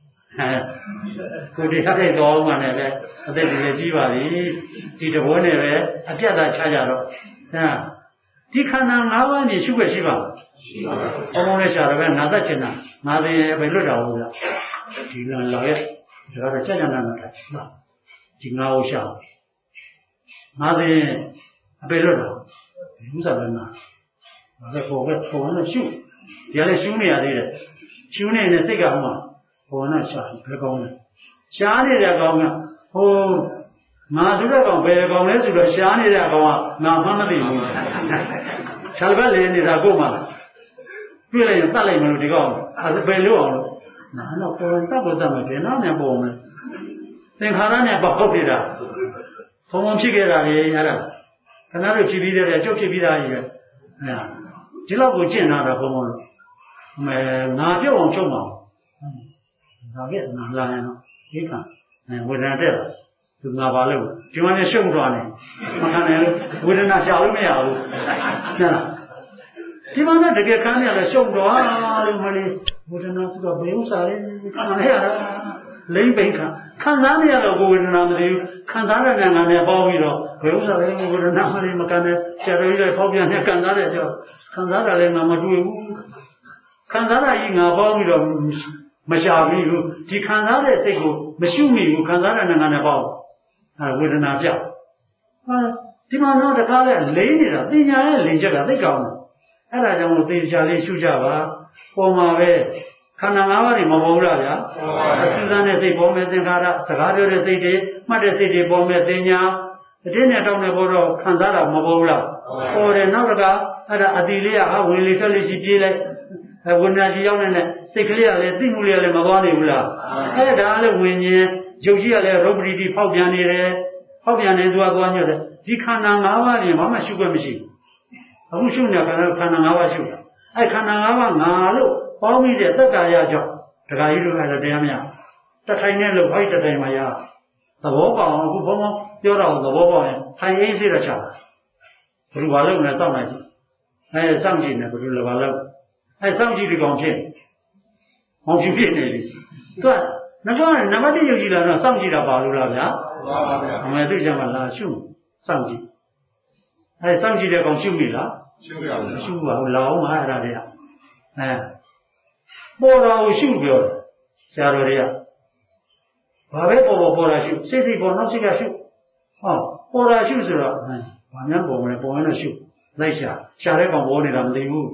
ကိုတရားတွေသွားအောင်မှလည်းပဲအသက်ကြီးလည်းကြီးပါပြီဒီတဘောနဲ့ပဲအပြတ်သာချကြတော့ဒီခန္ဓာ၅ပါးနေရှုွက်ရှိပါရှိပါဘူးဘုံနဲ့ရှာတော့ပဲငါသက်ချင်တာငါသိရင်ပဲလွတ်တာဟုတ်လားဒီလာရဲ့ဒါကတော့ချက်ချင်တာတော့ဒီငါ့ကိုရှာငါသိရင်အပေလွတ်တာဘူးစားလည်းနာဒါလည်းပေါ်နဲ့ရှုဒီလည်းရှုနေရသေးတယ်ရှုနေတဲ့စိတ်ကဟိုမှာပေါ်နဲ့ရှာဘယ်ကောင်းလဲရှားနေတဲ့ကောင်ကဟိုငါဆိုတဲ့ကောင်ဘယ်ကောင်လဲဆိုတော့ရှားနေတဲ့ကောင်ကငါမှမသိဘူးခြေဘက်လေးနေတာကိုမှတွေ့လိုက်ရင်တတ်လိုက်မလို့ဒီကောင်အဲ့ဘယ်လို့အောင်လို့နာတော့ပေါ်တတ်ဖို့တတ်မယ်ဘယ်တော့မှပေါ်မလဲသင်္ခါရနဲ့ပေါက်နေတာဘုံဘုံဖြစ်ခဲ့တာလေအဲ့ဒါနာတို့ဖြစ်ပြီးတဲ့ကျုပ်ဖြစ်ပြီးသားကြီးပဲဒီလောက်ကိုကျင့်လာတာဘုံဘုံလို့ငါပြုတ်အောင်ချုပ်မှာဒါပဲလာရင်တော့ဒီကဝေဒနာတက်လာသူငါပါလို့ဒီမှာနဲ့ရှုပ်သွားနေမခံနိုင်လို့ဝေဒနာရှာလို့မရဘူးဟုတ်လားဒီမှာနဲ့တကယ်ခံရလဲရှုပ်သွားလို့မလေးဝေဒနာသူကဘယ်ဥစ္စာလဲခံရတာလိမ့်ပိန်ခံစားနေရတော့ဝေဒနာမသိဘူးခံစားတဲ့နိုင်ငံနဲ့ပေါင်းပြီးတော့ဘယ်ဥစ္စာလဲဝေဒနာမလေးမခံနဲ့ဆရာတော်ကြီးလည်းဖောက်ပြန်နဲ့ခံစားတဲ့ကြောခံစားတာလည်းငါမတွေ့ဘူးခံစားတာကြီးငါပေါင်းပြီးတော့မရှာမိဘူးဒီခံစားတဲ့စိတ်ကိုမရှုမိဘူးခံစားတဲ့နိုင်ငံနဲ့ပေါင်းဝေဒနာပြောက်ဒီမှာတော့တကားလဲလိမ့်နေတာပညာရဲ့လိမ့်ချက်ကသိကောင်းတယ်အဲ့ဒါကြောင့်လို့သေချာလေးရှုကြပါပေါ်မှာပဲခန္ဓာ၅ပါးတွေမပေါ်ဘူးလားဗျာအစူးစမ်းတဲ့စိတ်ပေါ်မဲ့သင်္ခါရစကားပြောတဲ့စိတ်တွေမှတ်တဲ့စိတ်တွေပေါ်မဲ့သင်ညာအတင်းနဲ့တောင်းတဲ့ဘောတော့ခံစားတာမပေါ်ဘူးလားပေါ်တယ်နောက်တကအဲ့ဒါအတိလေးကဝင်လေထွက်လေရှိပြေးလိုက်ဝိညာဉ်ကြီးရောက်နေတဲ့စိတ်ကလေးကလည်းသိမှုလေးကလည်းမသွားနေဘူးလားအဲ့ဒါလည်းဝိညာဉ်ရုပ်ကြီးကလည်းရုပ်ပရိတိဖောက်ပြန်နေတယ်ဖောက်ပြန်နေသူကသွားညွတ်တယ်ဒီခန္ဓာ၅ပါးတွေဘာမှရှုခွင့်မရှိဘူးအခုရှုနေတာကခန္ဓာ၅ပါးရှုတာအဲ့ခန္ဓာ၅ပါးငါလို့ပေါင်းပြီးတဲ့သက်ကာယကြောင့်ဒကာကြီးတို့ကလည်းတရားမရတထိုင်နဲ့လို့အဲ့တထိုင်မှာရသဘောပေါက်အောင်အခုဘုံဘုံပြောတော့သဘောပေါက်ရင်ထိုင်အေးစေးတော့ချတာဘယ်လိုဘာလုပ်လဲစောင့်လိုက်ကြည့်စောင့်ကြည့်နေဘယ်လိုလဲဘာလုပ်စောင့်ကြည့်ဒီကောင်ဖြစ်မောင်ဖြစ်နေပြီသူကနဂောနံပါတ်1ရုပ်ကြည့်လာတော့စောင့်ကြည့်တာပါလို့လားဗျာမှန်ပါဗျာအမေသိကြမှာလားရှုစောင့်ကြည့်စောင့်ကြည့်တဲ့ကောင်ရှုပြီလားရှုရပါဘူးရှုပါဘူးလာအောင်မှာအဲ့ဒါတွေကပေါ်တာကိုရှုပြောတယ်ဆရာတော်တွေကဘာပဲပေါ်တာရှုစိတ်ပေါ်နောက်စိတ်ကရှုပေါ်တာရှုဆိုတော့ဘာများပေါ်မလဲပေါ်ရင်တော့ရှုလိုက်ရှာတဲ့ကောင်ပေါ်နေတာမသိဘူး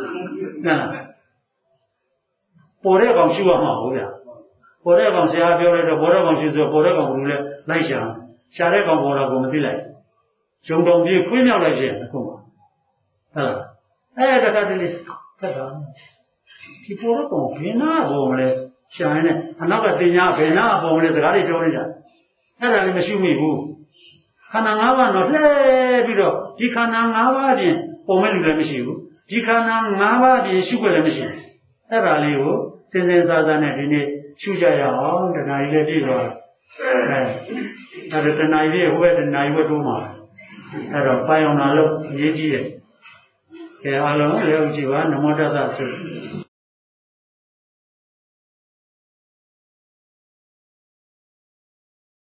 ပေါ်တဲ့ကောင်ရှုရမှာဟုတ်ဗျာပေါ်တဲ့ကောင်ဆရာပြောလိုက်တော့ပေါ်တဲ့ကောင်ရှုဆိုပေါ်တဲ့ကောင်ဘယ်လိုလဲလိုက်ရှာတဲ့ကောင်ပေါ်တာကိုမသိလိုက်ဂျုံတုံပြေးခွင်းမြောက်လိုက်ခြင်းအခုမှအဲ့ဒါတည်းလေးခက်တာဒီပေါ်တဲ့ကောင်ဘယ်နာပေါ်မလဲရှာရင်လည်းအနောက်ကတင်ညာဘယ်နာပေါ်မလဲစကားတွေပြောနေတာအဲ့ဒါလည်းမရှိမိဘူးခန္ဓာ၅ပါးတော့လှည့်ပြီးတော့ဒီခန္ဓာ၅ပါးပြင်ပေါ်မဲ့လူလည်းမရှိဘူးဒီခန္ဓာ၅ပါးပြင်ရှုခွင့်လည်းမရှိဘူးအဲ့ဒါလေးကိုစဉ်စဉ်စားစားနဲ့ဒီနေ့ရှုကြရအောင်တဏှာကြီးလည်းပြည့်သွားတယ်အဲ့ဒါတဏှာကြီးဟိုဘက်တဏှာကြီးဘက်တိုးမှာအဲ့တော့ပိုင်အောင်လာလို့အရေးကြီးတယ်ကဲအားလုံးလည်းကြည့်ပါနမောတ္တသဆို